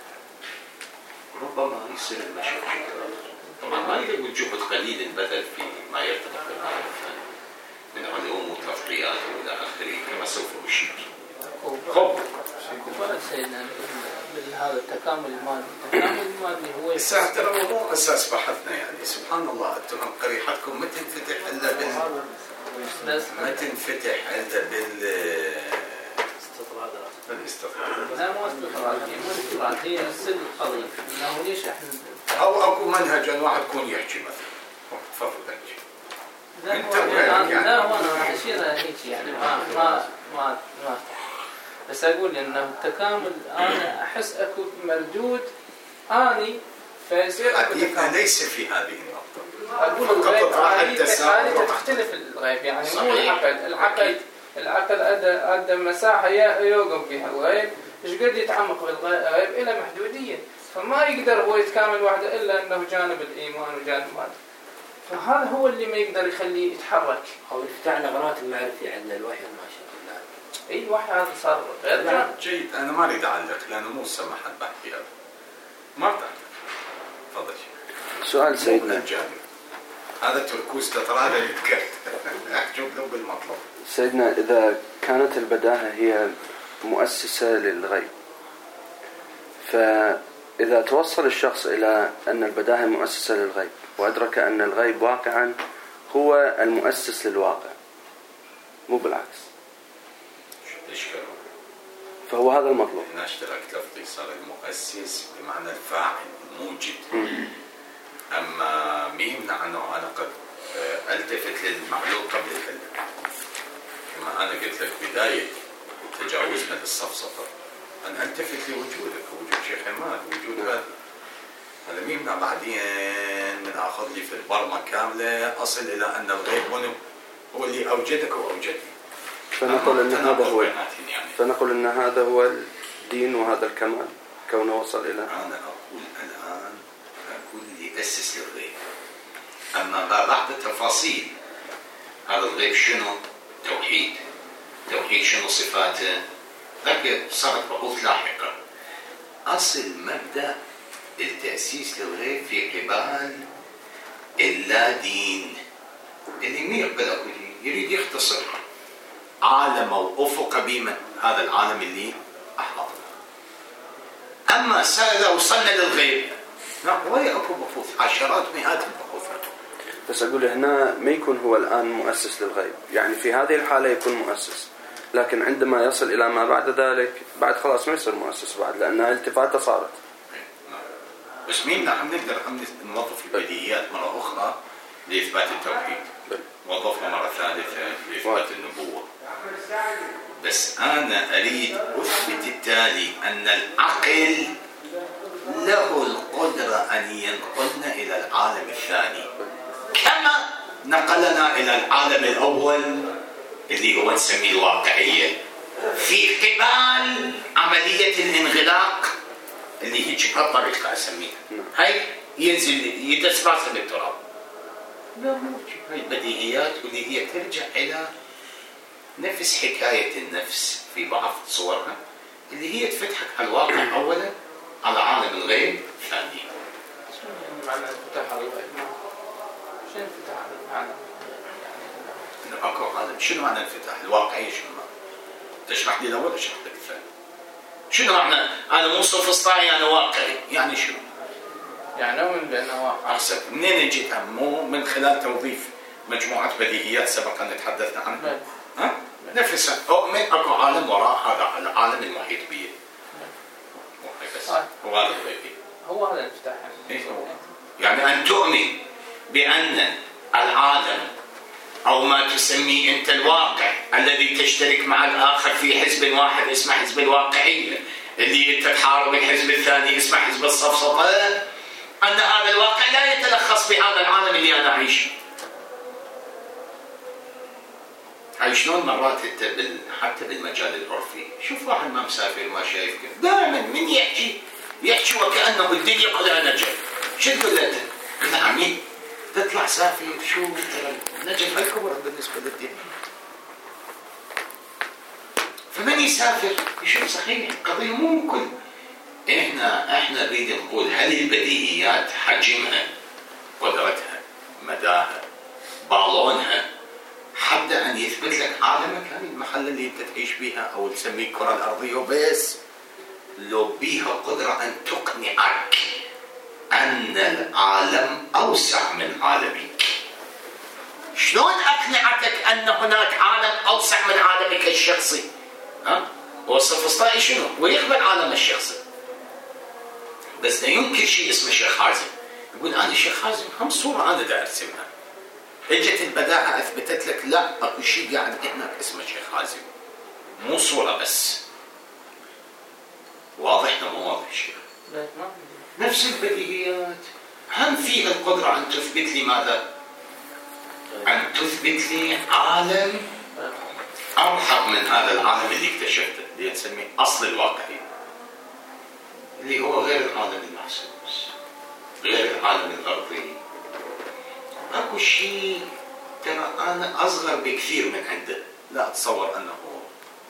ربما يصير المشاكل. طبعا ما يقول جهد قليل بذل في ما يرتبط بالعالم الثاني من علوم وتفقيات والى اخره كما سوف اشير. خب كفايه سيدنا بهذا التكامل المادي، التكامل المادي هو الساعه ترى مو اساس بحثنا. يعني سبحان الله انتم قريحتكم ما تنفتح الا بال ما تنفتح الا بال بالاستطراد. لا مو استطراد، مو استطراد، هي السر القضيه انه ليش احنا او اكو منهج ان واحد يكون يحكي مثلا. تفضل احكي. لا هو لا هو انا اشير هيك يعني ما ما ما ما بس اقول انه التكامل انا احس اكو مردود اني فيصير اكو تكامل. ليس في هذه النقطه. اقول الغيب اني تختلف الغيب يعني مو العقل، العقل العقل ادى ادى مساحه يوقف بها الغيب، ايش قد يتعمق بالغيب الى محدوديه، فما يقدر هو يتكامل وحده الا انه جانب الايمان وجانب مادي. فهذا هو اللي ما يقدر يخليه يتحرك. او فتح نغرات المعرفي عندنا الوحي ما شاء الله. اي الوحي هذا صار غير جيد. انا ما اريد اعلق لانه مو سمح البحث في هذا. ما بتعلق. تفضل. سؤال سيدنا. هذا تركوز تتراجع يتكلم. شوف له بالمطلب. سيدنا إذا كانت البداهة هي مؤسسة للغيب، فإذا توصل الشخص إلى أن البداهة مؤسسة للغيب وأدرك أن الغيب واقعا هو المؤسس للواقع مو بالعكس، فهو هذا المطلوب. هنا اشترك لفظي صار المؤسس بمعنى الفاعل الموجد. اما مين يمنع انه انا قد التفت للمعلوم قبل الكلمه. كما انا قلت لك بدايه تجاوزنا للصفصفه ان التفت لوجودك، وجود شيخ حماد، وجود هذا. هذا مين يمنع بعدين من اخذ لي في البرمه كامله اصل الى ان الغيب هو هو اللي اوجدك واوجدني. فنقول ان هذا هو يعني. فنقول ان هذا هو الدين وهذا الكمال كونه وصل الى. انا اقول الان اقول لي اسس للغيب. اما ما بعد تفاصيل هذا الغيب شنو؟ توحيد. توحيد شنو صفاته؟ لكن صارت بحوث لاحقه. اصل مبدا التاسيس للغيب في قبال اللا دين اللي ما يقبله يريد يختصر عالم وافق بمن هذا العالم اللي احاطنا. اما اذا وصلنا للغيب لا وهي اكو بحوث عشرات مئات البحوث. بس اقول هنا ما يكون هو الان مؤسس للغيب، يعني في هذه الحاله يكون مؤسس، لكن عندما يصل الى ما بعد ذلك بعد خلاص ما يصير مؤسس بعد، لانها التفاته صارت. بس مين نحن نقدر نوظف البديهيات مره اخرى لاثبات التوحيد، وظفنا مره ثالثه لاثبات النبوه. بس انا اريد اثبت التالي ان العقل له القدره ان ينقلنا الى العالم الثاني كما نقلنا الى العالم الاول اللي هو نسميه الواقعيه في قبال عمليه الانغلاق اللي هيك بهالطريقه اسميها. هاي ينزل يدس راسه بالتراب. لا مو هاي بديهيات واللي هي ترجع الى نفس حكايه النفس في بعض صورها اللي هي تفتحك على الواقع اولا على عالم الغيب ثانيا. شنو يعني معنى انفتاح على الغيب؟ شنو انفتاح على العالم؟ انه اكو عالم. شنو معنى انفتاح؟ الواقعيه شنو معنى؟ تشرح لي الاول اشرح لك الثاني. شنو معنى انا مو سوفسطائي انا واقعي؟ يعني شنو؟ يعني اؤمن بانه واقع. احسن. منين جيتها؟ مو من خلال توظيف مجموعه بديهيات سبق ان تحدثنا عنها. ها؟ نفسها اؤمن اكو عالم وراء هذا العالم المحيط بي. بس هو هذا الغيبي. هو هذا الانفتاح. إيه هو. يعني ان تؤمن بان العالم او ما تسميه انت الواقع الذي تشترك مع الاخر في حزب واحد اسمه حزب الواقعيه، اللي انت تحارب الحزب الثاني اسمه حزب الصفصطه، ان هذا الواقع لا يتلخص بهذا العالم اللي انا اعيشه. هاي شلون مرات انت بال... حتى بالمجال العرفي، شوف واحد ما مسافر ما شايف كذا، دائما من يحكي يحكي وكانه الدنيا كلها نجم. شو تقول له انت؟ قلت له عمي تطلع سافر شو ترى النجم الكبر بالنسبه للدنيا. فمن يسافر يشوف صحيح القضيه مو كل. احنا احنا نريد نقول هل البديهيات حجمها قدرتها مداها بالونها حتى ان يثبت لك عالمك هذه المحل اللي انت تعيش بها او تسميه الكره الارضيه وبس، لو بيها قدره ان تقنعك ان العالم اوسع من عالمك. شلون اقنعتك ان هناك عالم اوسع من عالمك الشخصي؟ ها؟ هو السوفسطائي شنو؟ ويقبل عالم الشخصي. بس لا ينكر شيء اسمه شيخ حازم. يقول انا شيخ حازم هم صوره انا دا ارسمها. اجت البداهه اثبتت لك لا اكو شيء قاعد هناك اسمه شيخ حازم. مو صوره بس. واضح ولا مو واضح شيخ؟ نفس البديهيات هم فيها القدره ان تثبت لي ماذا؟ ان تثبت لي عالم أرحب من هذا العالم اللي اكتشفته اللي نسميه أصل الواقعية، اللي هو غير العالم المحسوس، غير العالم الأرضي. أكو شيء ترى أنا أصغر بكثير من عنده، لا أتصور أنه هو.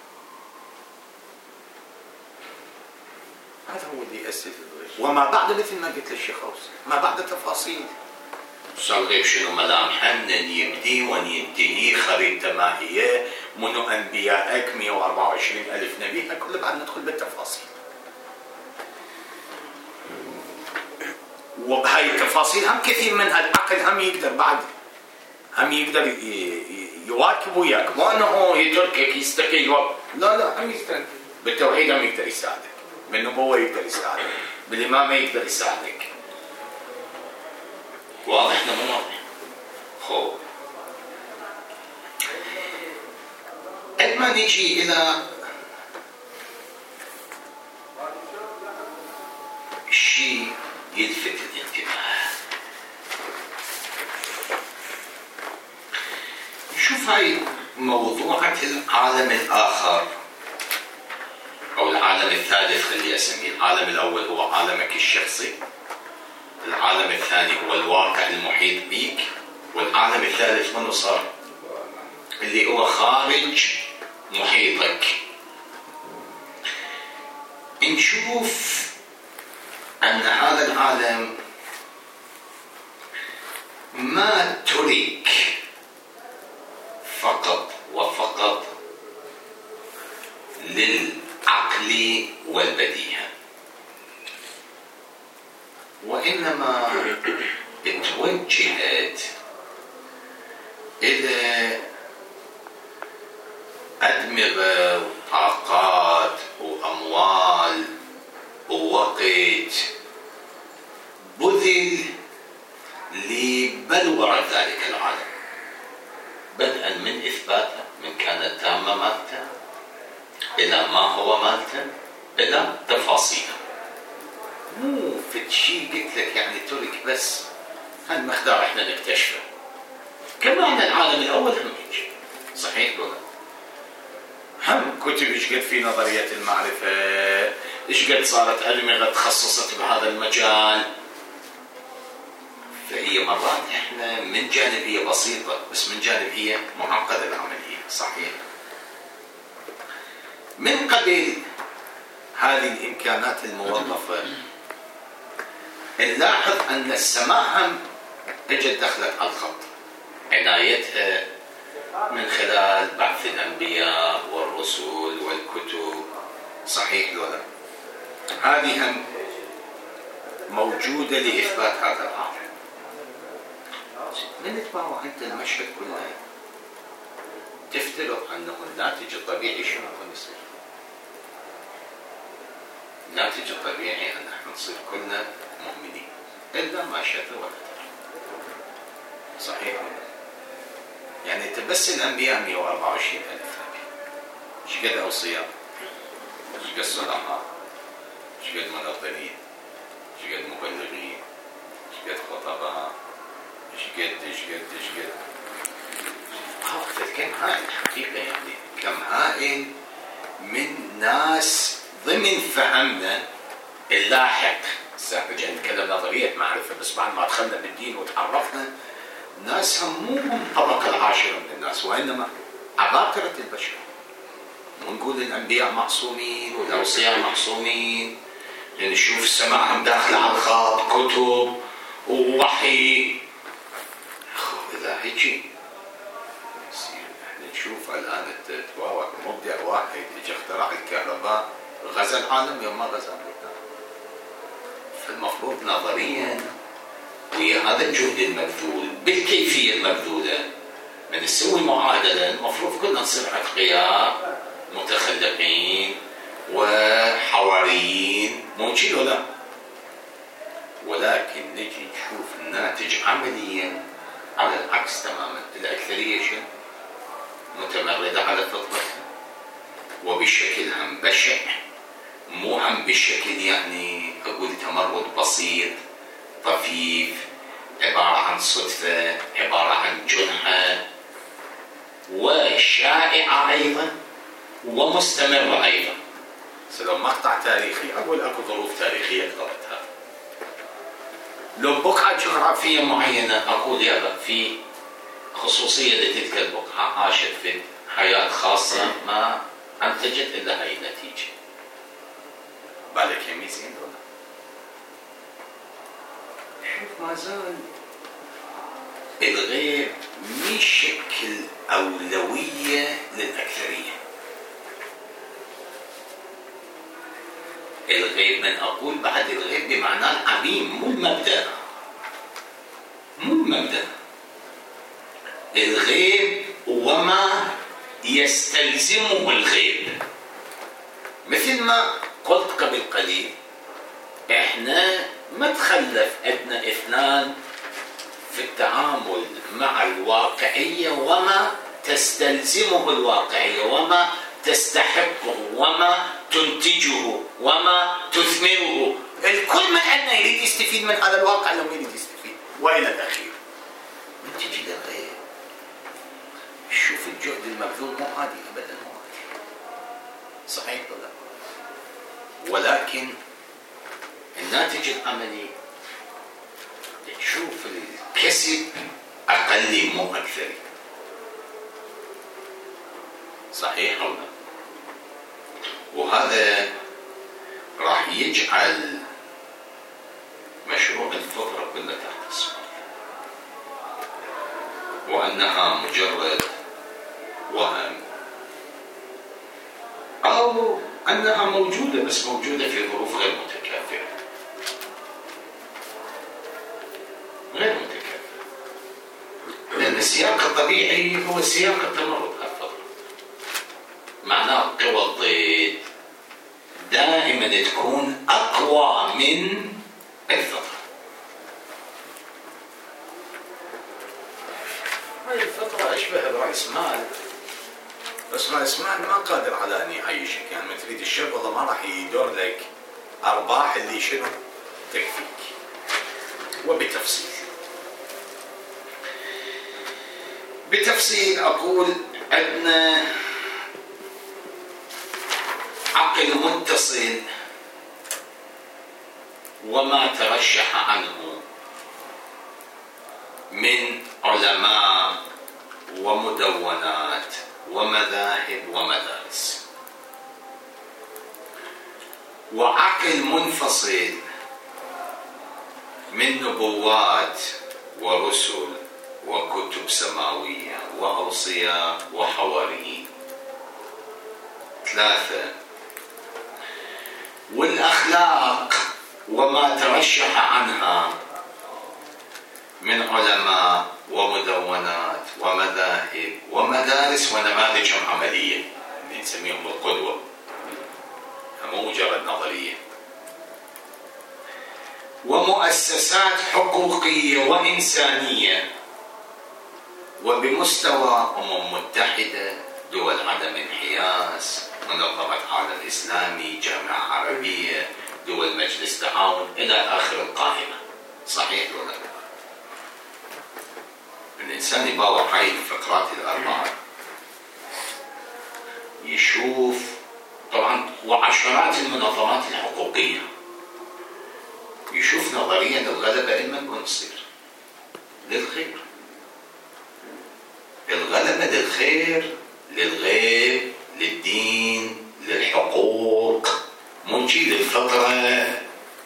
هذا هو اللي يأسس الغيب. وما بعد مثل ما قلت للشيخ أوس، ما بعد تفاصيل. الغيب شنو ملامحه؟ من يبدي وان ينتهي، خريطة ما هي، منو أنبيائك، مئة وأربعة وعشرين ألف نبي، كل بعد ندخل بالتفاصيل. وهاي التفاصيل هم كثير منها العقل هم يقدر بعد هم يقدر يواكب وياك، مو انه يتركك يستقيل و... لا لا هم يستنتج. بالتوحيد هم يقدر يساعدك، بالنبوة يقدر يساعدك، بالإمامة يقدر يساعدك. واضح ولا مو واضح؟ خو عندما نجي إلى شيء يلفت الانتباه، نشوف هاي موضوعة العالم الآخر أو العالم الثالث، خلي أسميه. العالم الأول هو عالمك الشخصي، العالم الثاني هو الواقع المحيط بيك، والعالم الثالث منه صار اللي هو خارج محيطك. نشوف أن هذا العالم ما ترك فقط وفقط للعقل والبديهة، وإنما توجهت إلى أدمغة وطاقات وأموال ووقت بذل لبلورة ذلك العالم، بدءا من إثباته من كانت تامة مالته إلى ما هو مالته إلى تفاصيله. مو في شيء قلت لك يعني ترك بس هالمقدار احنا نكتشفه. كمان العالم الأول هم هيك، صحيح ولا؟ هم كتب ايش قد في نظرية المعرفة، ايش قد صارت أدمغة تخصصت بهذا المجال. فهي مرات احنا من جانب هي بسيطة، بس من جانب هي معقدة العملية، صحيح. من قبل هذه الإمكانات الموظفة نلاحظ أن السماء هم اجت دخلت على الخط، عنايتها من خلال بعث الأنبياء والرسل والكتب، صحيح ولا؟ هذه هم موجودة لإثبات هذا العالم. من تبعوا أنت المشهد كله تفترض أنه الناتج الطبيعي شنو يكون يصير؟ الناتج الطبيعي أن نحن نصير كلنا مؤمنين إلا ما شاء ولا صحيح؟ يعني تبس الأنبياء مئة وأربعة وعشرين ألف نبي، ايش قد أوصياء، ايش قد صلحاء، ايش قد منظرين، ايش قد مبلغين، ايش قد خطباء، ايش قد ايش قد ايش قد كم هائل حقيقة، يعني كم هائل من ناس ضمن فهمنا اللاحق. ساعتها نتكلم نظرية معرفة، بس بعد ما دخلنا بالدين وتعرفنا ناس هم مو من الطبقة العاشرة من الناس، وإنما عباقرة البشر. ونقول الأنبياء معصومين والأوصياء معصومين، لأن نشوف السماء هم داخل على الخط، كتب ووحي. إذا هيك نشوف الآن تتواوع مبدع واحد يجي اخترع الكهرباء، غزا العالم يوم ما غزا العالم. فالمفروض نظريا ويا هذا الجهد المبذول بالكيفية المبذولة من نسوي معادلة، المفروض كلنا نصير أتقياء متخلقين وحواريين، مو شيء ولا. ولكن نجي نشوف الناتج عمليا على العكس تماما. الأكثرية شنو؟ متمردة على فطرتها وبشكل هم بشع، مو هم بشكل يعني أقول تمرد بسيط طفيف عبارة عن صدفة، عبارة عن جنحة، وشائعة أيضا ومستمرة أيضا. لو مقطع تاريخي أقول أكو ظروف تاريخية اقتضتها، لو بقعة جغرافية معينة أقول يا في خصوصية لتلك البقعة عاشت في حياة خاصة ما أنتجت إلا هاي النتيجة. بالك يمي زين ولا؟ شوف ما زال الغيب يشكل أولوية للأكثرية. الغيب من أقول بعد الغيب بمعنى العميم، مو المبدأ، مو المبدأ. الغيب وما يستلزمه الغيب. مثل ما قلت قبل قليل، احنا ما تخلف عندنا اثنان في التعامل مع الواقعية وما تستلزمه الواقعية وما تستحقه وما تنتجه وما تثمره. الكل من عندنا يريد يستفيد من هذا الواقع، لو يريد يستفيد وإلى الأخير. من تجي للغير شوف الجهد المبذول مو عادي أبدا، مو عادي، صحيح ولا؟ ولكن الناتج العملي تشوف الكسب أقل مو أكثر، صحيح ولا؟ وهذا راح يجعل مشروع الفطرة كله تحت السؤال، وأنها مجرد وهم، أو أنها موجودة بس موجودة في ظروف غير متكافئة غير متكافئة، لأن السياق الطبيعي هو سياق التمرد الفطرة، معناه قوى الضيد دائما تكون أقوى من الفطرة. هاي الفطرة أشبه برأس مال، بس رأس مال ما قادر على أن يعيشك، يعني ما تريد الشغل ما راح يدور لك أرباح اللي شنو تكفيك. وبتفصيل بتفصيل أقول عندنا عقل متصل وما ترشح عنه من علماء ومدونات ومذاهب ومدارس، وعقل منفصل من نبوات ورسل وكتب سماوية وأوصياء وحواريين. ثلاثة، والأخلاق وما ترشح عنها من علماء ومدونات ومذاهب ومدارس ونماذج عملية اللي نسميهم القدوة، مو مجرد نظرية، ومؤسسات حقوقية وإنسانية، وبمستوى أمم متحدة، دول عدم انحياز، منظمة العالم الإسلامي، جامعة عربية، دول مجلس تعاون، إلى آخر القائمة. صحيح ولا لا؟ الإنسان يباوع هاي الفقرات الأربعة يشوف طبعا وعشرات المنظمات الحقوقية، يشوف نظريا الغلبة إما تكون تصير للخير، الغلبة للخير، للغيب، للدين، للحقوق، ممكن للفطرة،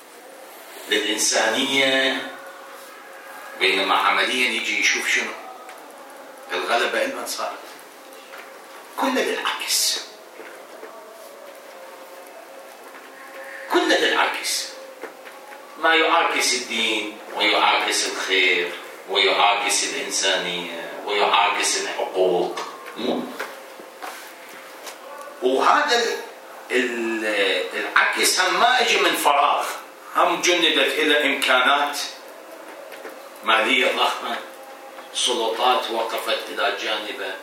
للإنسانية، بينما عمليا يجي يشوف شنو الغلبة إلما صارت كله للعكس، كله للعكس، ما يعاكس الدين ويعاكس الخير ويعاكس الإنسانية ويعاكس الحقوق. وهذا العكس هم ما اجى من فراغ، هم جندت الى امكانات ماليه ضخمه، سلطات وقفت الى جانبه،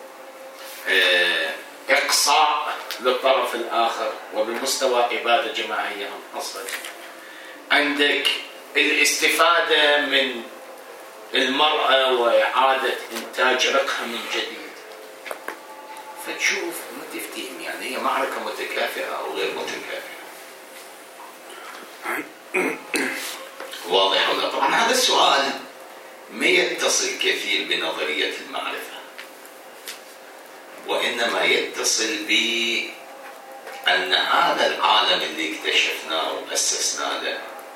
اقصاء للطرف الاخر، وبمستوى اباده جماعيه هم حصلت. عندك الاستفاده من المراه واعاده انتاج رقها من جديد، فتشوف ما تفتهم يعني هي معركة متكافئة أو غير متكافئة. واضح ولا؟ طبعا هذا السؤال ما يتصل كثير بنظرية المعرفة، وإنما يتصل بأن هذا العالم اللي اكتشفناه وأسسنا له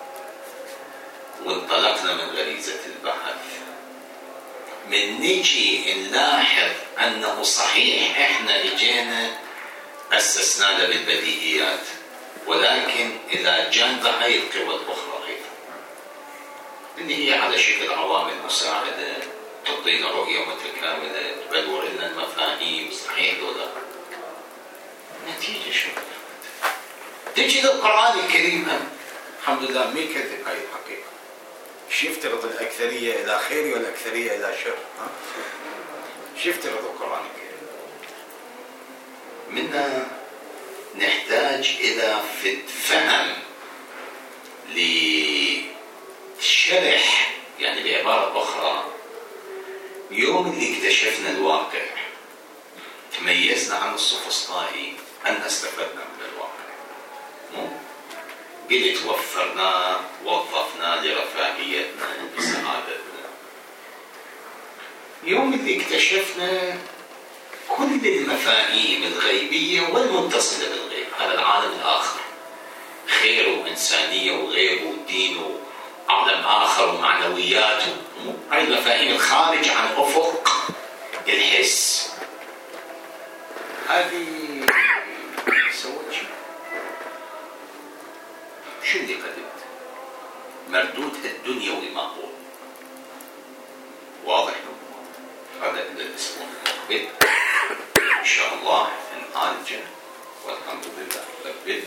وانطلقنا من غريزة البحث، من نجي نلاحظ أنه صحيح إحنا إجينا أسسنا له بالبديهيات، ولكن إلى جانب هاي القوى الأخرى أيضا اللي هي على شكل عوامل مساعدة تعطينا رؤية متكاملة، تبلور لنا المفاهيم. صحيح ولا؟ نتيجة شو؟ تجي للقرآن الكريم الحمد لله ما يكذب هاي الحقيقة، شو يفترض الأكثرية إلى خير والأكثرية إلى شر؟ ها؟ شو يفترض القرآن الكريم؟ منا نحتاج إلى فهم لشرح، يعني بعبارة أخرى، يوم اللي اكتشفنا الواقع تميزنا عن السوفسطائي أن استفدنا من الواقع، مو قلت وفرناه وظفناه لرفاهيتنا لسعادتنا. يوم اللي اكتشفنا كل المفاهيم الغيبية والمتصلة بالغيب، هذا العالم الآخر، خير وإنسانية وغيب ودين وعالم آخر ومعنويات، هاي المفاهيم الخارج عن أفق الحس، هذه سوت شيء. شو اللي قدمت؟ مردود الدنيوي ما هو واضح. هذا الاسبوع المقبل إن شاء الله نعالج والحمد لله. لبيت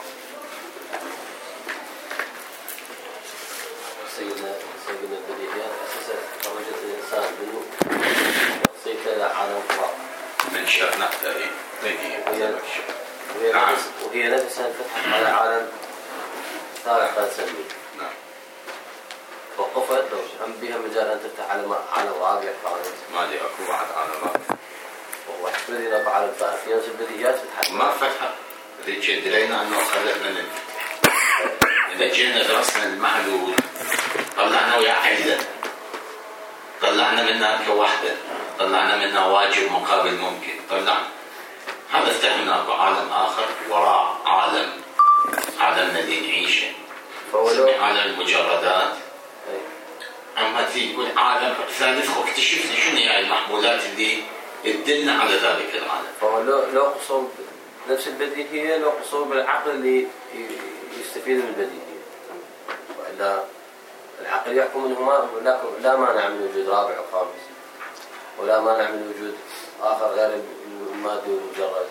سيدنا سيدنا البديهيات أسست درجة الإنسان منه شخصيته إلى عالم أخرى من شأنه تاريخ وهي وهي, نعم. نفس وهي نفسها انفتحت على عالم ثالث فلسفي. نعم. وقفت لو هم بها مجال أن تفتح على عالم رابع خالص. ما لي أكو واحد عالم رابع. وهو حسب أكو عالم ثالث. في نفس البديهيات فتحت. ما فتحت. ذيك درينا أنه خلقنا من إذا جينا درسنا المعلول طلعنا ويا عدة، طلعنا منها كوحدة، طلعنا منها واجب مقابل ممكن، طلعنا هذا افتهمنا أكو عالم آخر وراء عالم عالمنا اللي نعيشه، عالم المجردات. أما تيجي تقول عالم ثالث واكتشفنا شنو هي المحمولات اللي تدلنا على ذلك العالم. فهو لو قصور نفس البديهية، لو قصور بالعقل اللي يستفيد من البديهية، وإلا العقل يحكم أنه ما لا مانع من وجود رابع وخامس، ولا مانع من وجود آخر غير المادي والمجرد.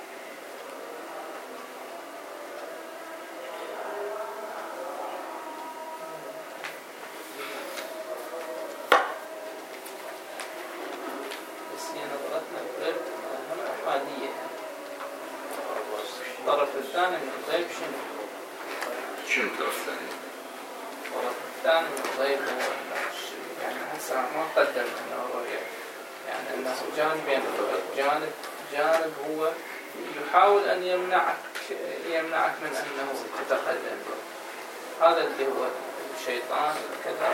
الطرف الثاني من الغيب شنو؟ شنو الطرف الثاني؟ الطرف الثاني من الغيب هو يعني هسه ما قدم انه رؤية، يعني انه جانبين الغيب، جانب جانب هو يحاول ان يمنعك يمنعك من انه تتقدم، هذا اللي هو الشيطان كذا.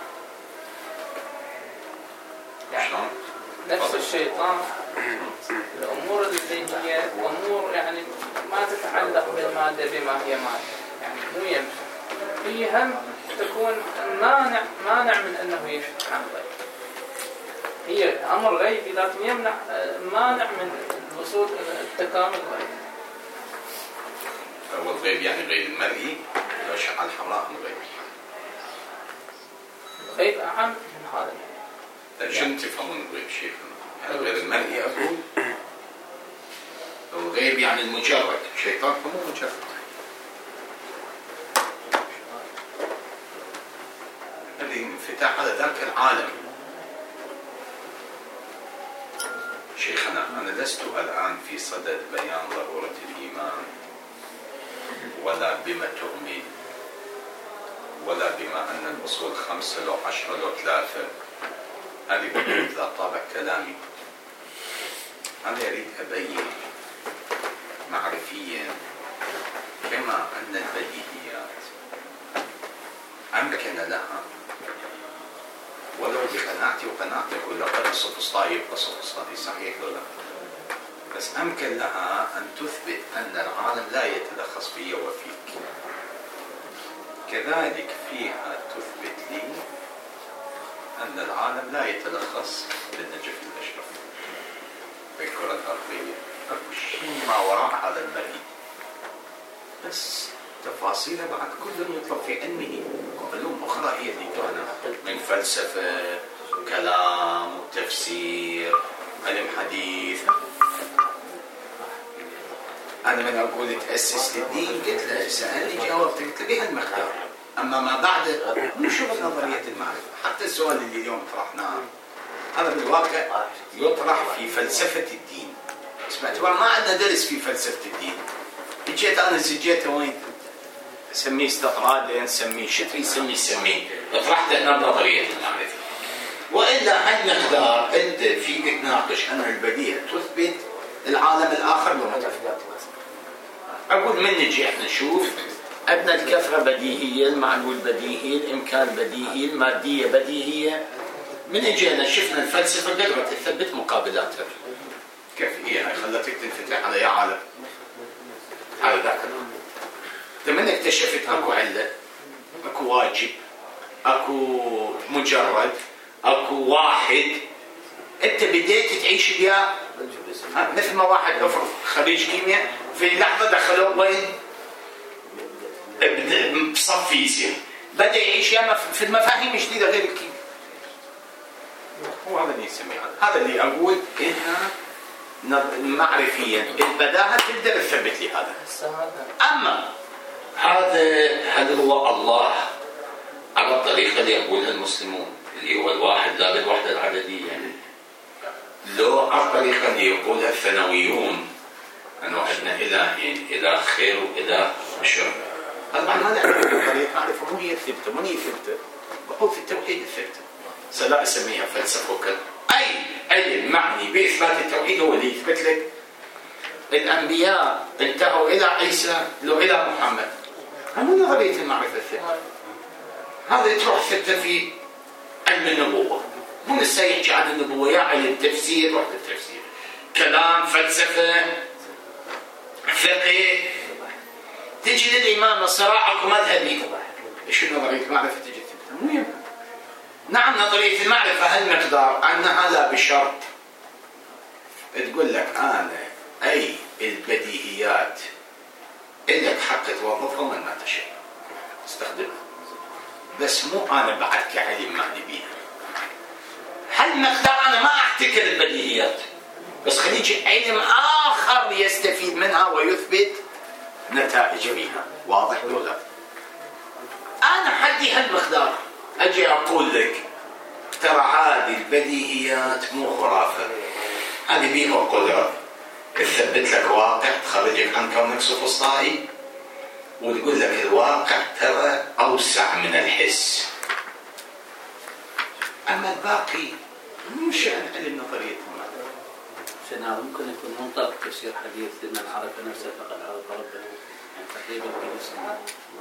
يعني نفس الشيطان الأمور اللي هي أمور يعني ما تتعلق بالمادة بما هي مادة، يعني مو يمشي هي هم تكون مانع مانع من أنه يفتح عن غيب، هي أمر غيبي لكن يمنع مانع من الوصول إلى التكامل غيبي. هو الغيب يعني غيب المرئي، الأشعة الحمراء من غيب الغيب أعم من هذا. طيب شنو تفهمون الغيب شيخنا؟ يعني غير المرئي أقول الغيب يعني المجرد، الشيطان هو مجرد. هذه انفتاح على ذاك العالم. شيخنا أنا لست الآن في صدد بيان ضرورة الإيمان ولا بما تؤمن ولا بما أن الأصول خمسة لو عشرة لو ثلاثة، هذه بقول لا طابع كلامي. أنا أريد أبين معرفيا كما أن البديهيات أمكن لها ولو بقناعتي وقناعتك ولا قد السوفسطائي يبقى سوفسطائي صحيح ولا، بس أمكن لها أن تثبت أن العالم لا يتلخص في وفيك، كذلك فيها تثبت لي أن العالم لا يتلخص بالنجف الأشرف في الكرة الأرضية، أكو شيء ما وراء هذا المرئي، بس تفاصيله بعد كل يطلب في علمه وعلوم أخرى هي اللي تعنا من فلسفة كلام وتفسير علم حديث. أنا من أقول تأسس للدين قلت له سألني جاوبت قلت له بهالمقدار، أما اما ما بعده مو شغل نظريه المعرفه. حتى السؤال اللي اليوم طرحناه هذا بالواقع يطرح في فلسفه الدين، بس باعتبار ما عندنا درس في فلسفه الدين اجيت انا زجيته وين؟ سميه استطراد لين سميه شتري سميه سميه طرحت هنا نظريه المعرفه. والا هالمقدار انت فيك تناقش ان البديهه تثبت العالم الاخر لو ما تثبت. اقول من نجي احنا نشوف عندنا الكثره بديهيه، المعلول بديهي، الامكان بديهي، الماديه بديهيه. من اجينا شفنا الفلسفه قدرت تثبت مقابلاتها. كيف هي؟ هاي خلتك تنفتح على يا عالم. هذا ذاك لما اكتشفت اكو عله، اكو واجب، اكو مجرد، اكو واحد، انت بديت تعيش بياه مثل ما واحد افرض خريج كيمياء في لحظه دخلوه وين؟ بصف فيزياء، بدا يعيش ياما في المفاهيم جديده غير الكيمياء. هو هذا اللي يسميه، هذا اللي اقول انها معرفيا البداهه تقدر تثبت لي هذا. اما هذا هل هو الله على الطريقه اللي يقولها المسلمون اللي هو الواحد لا بالوحده العدديه، يعني لو على الطريقه اللي يقولها الثانويون انه عندنا الهين، اله خير واله شر. طبعا هذا طريقه معرفه مو هي الثبته، مو هي الثبته، بقول في التوحيد الثبته. سلا اسميها فلسفه وكذا. اي علم معني باثبات التوحيد هو اللي يثبت لك. الانبياء انتهوا الى عيسى لو الى محمد. هذا نظريه المعرفه الثبته. هذا تروح ثبته في علم النبوه. مو لسه يحكي عن النبوه، يا علم تفسير، وحده التفسير، كلام، فلسفه، فقه. تجي للامام صراعك مذهبي. شو نظريه المعرفه تجي ثبته؟ مو يمكن. نعم نظريه المعرفه هالمقدار انها لا بشرط تقول لك انا اي البديهيات إلك حق توظفها ومن ما تشاء استخدمها، بس مو انا بعد كعلم معني بيها. هالمقدار انا ما احتكر البديهيات، بس خلي يجي علم اخر يستفيد منها ويثبت نتائج بها. واضح ولا؟ انا حدي هالمقدار اجي اقول لك ترى هذه البديهيات مو خرافه، هذه بيها قدره تثبت لك واقع، تخرجك عن كونك سوفسطائي، وتقول لك الواقع ترى اوسع من الحس. اما الباقي مو شأن علم نظريه المعرفه. سنة ممكن يكون منطلق تفسير حديث من عرف نفسه فقد عرف ربه، يعني تقريبا في نفس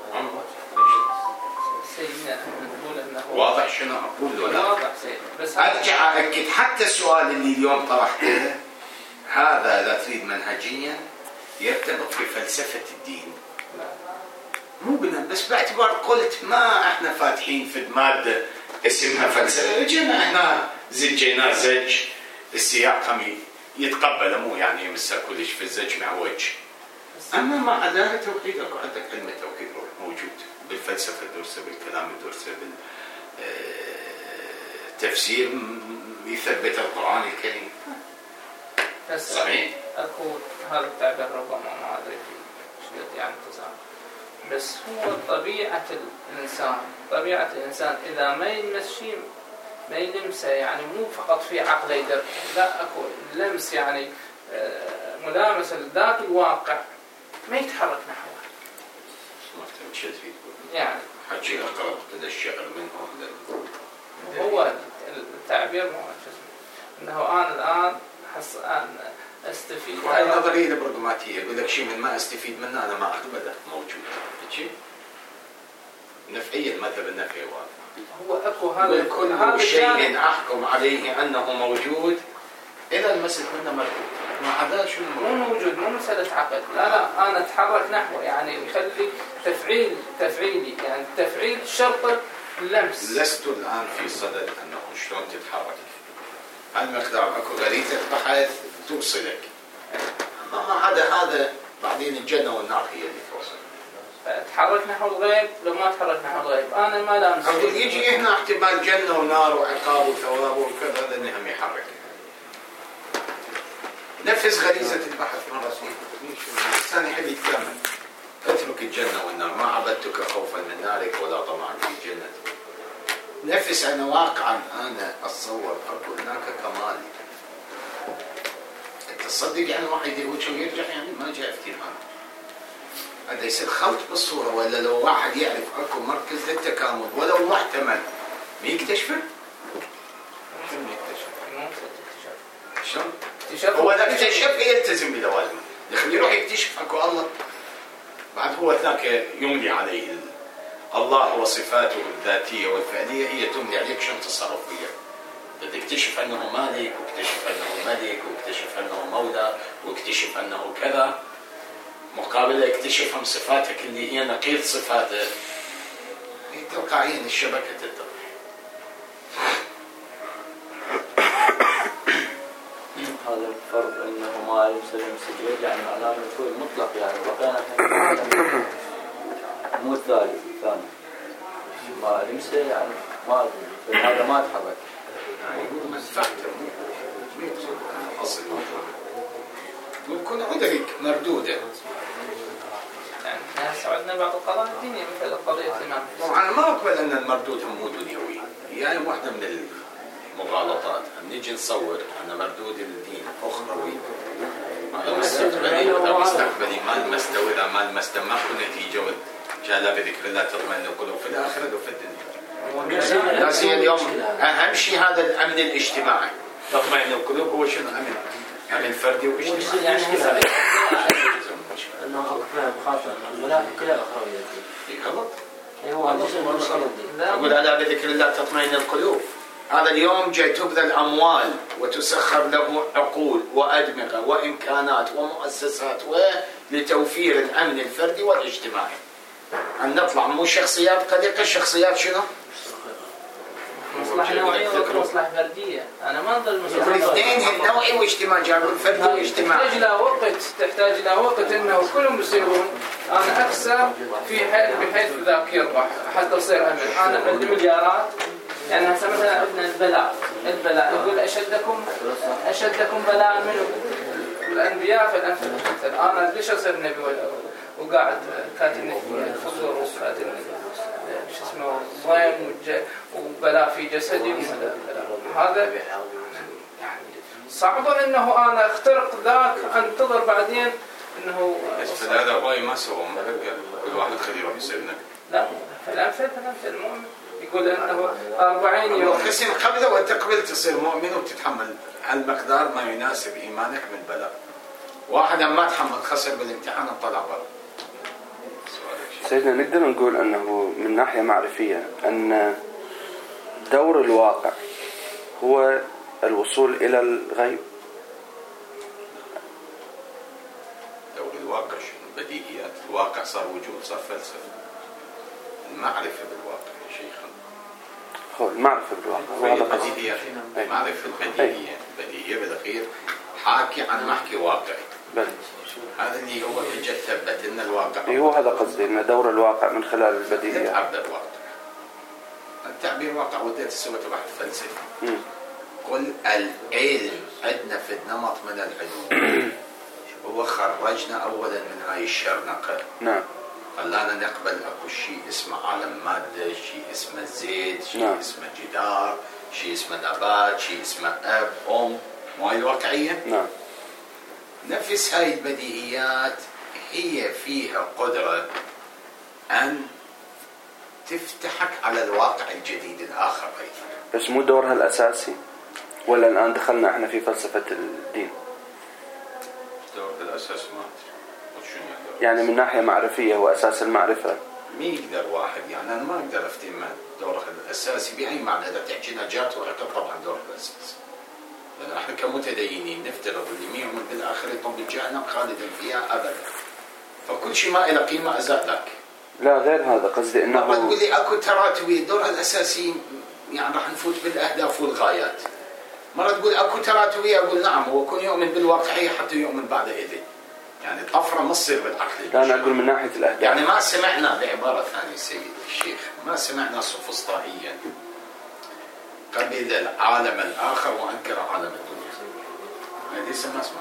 سيدنا نقول انه واضح شنو اقول ولا؟ واضح سيدنا، بس ارجع اكد حتى السؤال اللي اليوم طرحته هذا لا تريد منهجيا يرتبط في فلسفه الدين. مو بنا بس باعتبار قلت ما احنا فاتحين في ماده اسمها فلسفه، جينا احنا زجينا زج السياق يتقبل، مو يعني يمسك كلش في الزج معوج. اما ما عداها توحيد، اكو عندك علم التوحيد موجود بالفلسفه الدرسه، بالكلام الدرسه، بالتفسير يثبت القران الكريم. صحيح؟ اكو هذا التعبير ربما ما ادري شو يعني تسامح، بس هو طبيعه الانسان، طبيعه الانسان اذا ما يلمس شيء ما يلمسه، يعني مو فقط في عقله يدرك، لا اكو لمس يعني ملامسه لذاك الواقع ما يتحرك نحوه. يعني حكي اقرب الى الشعر منه هو التعبير مو انه انا الان حس ان استفيد. وهي النظريه البراغماتيه يقول لك شيء من ما استفيد منه انا ما اقبله موجود. شيء نفعيه المذهب النفعي واضح. هو اكو هذا كل شيء احكم عليه انه موجود اذا المسك منه مرفوض، ما عدا شو مو موجود، مو مساله عقد، لا لا انا اتحرك نحوه، يعني يخلي تفعيل تفعيلي، يعني تفعيل شرط اللمس. لست الان في صدد انه شلون تتحرك، هالمقدار اكو غريزه بحث توصلك، ما عدا هذا بعدين الجنه والنار هي اللي توصل. تحرك نحو الغيب، لو ما تحرك نحو الغيب انا ما لامس. يجي هنا احتمال جنه ونار وعقاب وثواب وكذا، هذا انهم يحرك. نفس غريزه البحث مره ثانيه، الانسان يحب يتكلم اترك الجنة والنار، ما عبدتك خوفا من نارك ولا طمعا في جنتك. نفس أنا واقعا أنا أتصور أقول هناك كمال. تصدق يعني واحد يوجه ويرجع يعني ما جاء افتهام. هذا يصير خلط بالصورة، ولا لو واحد يعرف أكو مركز للتكامل ولو محتمل ما يكتشفه؟ شلون يكتشف؟ شلون؟ هو إذا اكتشف يلتزم بلوازمه، يخليه يروح يكتشف أكو الله. بعد هو ذاك يملي عليه الله وصفاته الذاتية والفعلية، هي تملي عليك شنطة تصرفية. تكتشف أنه مالك، واكتشف أنه ملك، واكتشف أنه مولى، واكتشف أنه كذا، مقابل اكتشف هم صفاتك اللي هي نقيض صفاته. هي تلقائيا الشبكة تتضح. هذا الفرق أنه ما يسلم سجل يعني معناه مفهوم مطلق، يعني بقينا مو الثالث الثاني ما لمسه يعني ما هذا ما تحرك. أصل ممكن أدرك مردودة. يعني احنا عندنا بعض القضايا الدينية مثل قضية الإمام. طبعا ما أقبل أن المردود هم دنيوي، يعني واحدة من المغالطات أن نيجي نصور أن مردود الدين أخروي هذا مستقبلي وهذا مستقبلي ما المستوى إذا ما المستوى ما كل نتيجة جاء لا بذكر الله تطمئن القلوب في الآخرة وفي الدنيا. لا سيما اليوم أهم شيء هذا الأمن الاجتماعي. تطمئن القلوب هو شنو أمن؟ أمن فردي واجتماعي. أنه أخلاق خاطئة الملاك كلها أخروية. غلط. هو أقول ألا بذكر الله تطمئن القلوب. هذا اليوم جاي تبذل أموال وتسخر له عقول وأدمغة وإمكانات ومؤسسات ولتوفير الأمن الفردي والاجتماعي. أن نطلع مو شخصيات قليلة، الشخصيات شنو؟ مصلحة نوعية ومصلحة فردية. أنا ما أنظر المصلحة الاثنين النوعي واجتماعي، جابوا الفردي والاجتماعي. تحتاج إلى وقت، تحتاج إلى وقت إنه كلهم يصيرون. أنا أكسب في حيث بحيث ذاك يربح حتى يصير أمن. أنا عندي مليارات، يعني هسه مثلا عندنا البلاء، البلاء يقول أشدكم أشدكم بلاء منه الأنبياء فالأنفل. أنا ليش أصير نبي وقاعد كاتني خضر وكاتني شو اسمه ضيم وبلاء في جسدي، هذا يعني صعب انه انا اخترق ذاك انتظر بعدين انه بس هذا هو ما سوى كل واحد خليه يصير نبي. لا فالأنفل فالأنفل المؤمن يقول انه أربعين يوم خسر قبله وتقبل تصير مؤمن وتتحمل المقدار ما يناسب ايمانك من بلاء. واحد ما تحمل خسر بالامتحان وطلع برا. سيدنا نقدر نقول أنه من ناحية معرفية أن دور الواقع هو الوصول إلى الغيب. دور الواقع شنو؟ بديهيات. الواقع صار وجود، صار فلسفة. المعرفة بالواقع يا شيخنا هو المعرفة بالواقع هذا بديهيات. المعرفة البديهية بديهية بالأخير حاكي عن محكي واقعي. بل. هذا اللي هو حجة ثبت لنا الواقع. إيه هو هذا قصدي، إن دور الواقع من خلال البديهيات. تعبر الواقع. التعبير واقع وديت سوى تبع الفلسفة. قل العلم عندنا في النمط من العلوم هو خرجنا أولا من هاي الشرنقة. نعم. خلانا نقبل أكو شيء اسمه عالم مادة، شيء اسمه زيت، شيء نعم. اسمه جدار، شيء اسمه نبات، شيء اسمه أب أم. مو هاي الواقعية؟ نعم. نفس هاي البديهيات هي فيها قدرة أن تفتحك على الواقع الجديد الآخر أيضا. بس مو دورها الأساسي؟ ولا الآن دخلنا احنا في فلسفة الدين؟ دور الأساس ما أدري. يعني من ناحية معرفية هو أساس المعرفة. مين يقدر واحد يعني أنا ما أقدر أفتهم دورها الأساسي بأي معنى. إذا تحكي نجاة وعقل طبعا دورها الأساسي. لأن احنا كمتدينين نفترض اللي مين يؤمن بالآخرة يطلب جهنم خالدا فيها أبدا. فكل شيء ما له قيمة أزادك. لا غير هذا قصدي إنه. مرة تقول لي أكو تراتبية دورها الأساسي يعني راح نفوت بالأهداف والغايات. مرة تقول أكو تراتبية أقول نعم هو كون يؤمن بالواقعية حتى يؤمن بعد إذن. يعني الطفرة ما تصير بالعقل. لا أنا أقول من ناحية الأهداف. يعني ما سمعنا بعبارة ثانية سيد الشيخ ما سمعنا سوفسطائيا قبل العالم الآخر وأنكر عالم الدنيا. هذه ما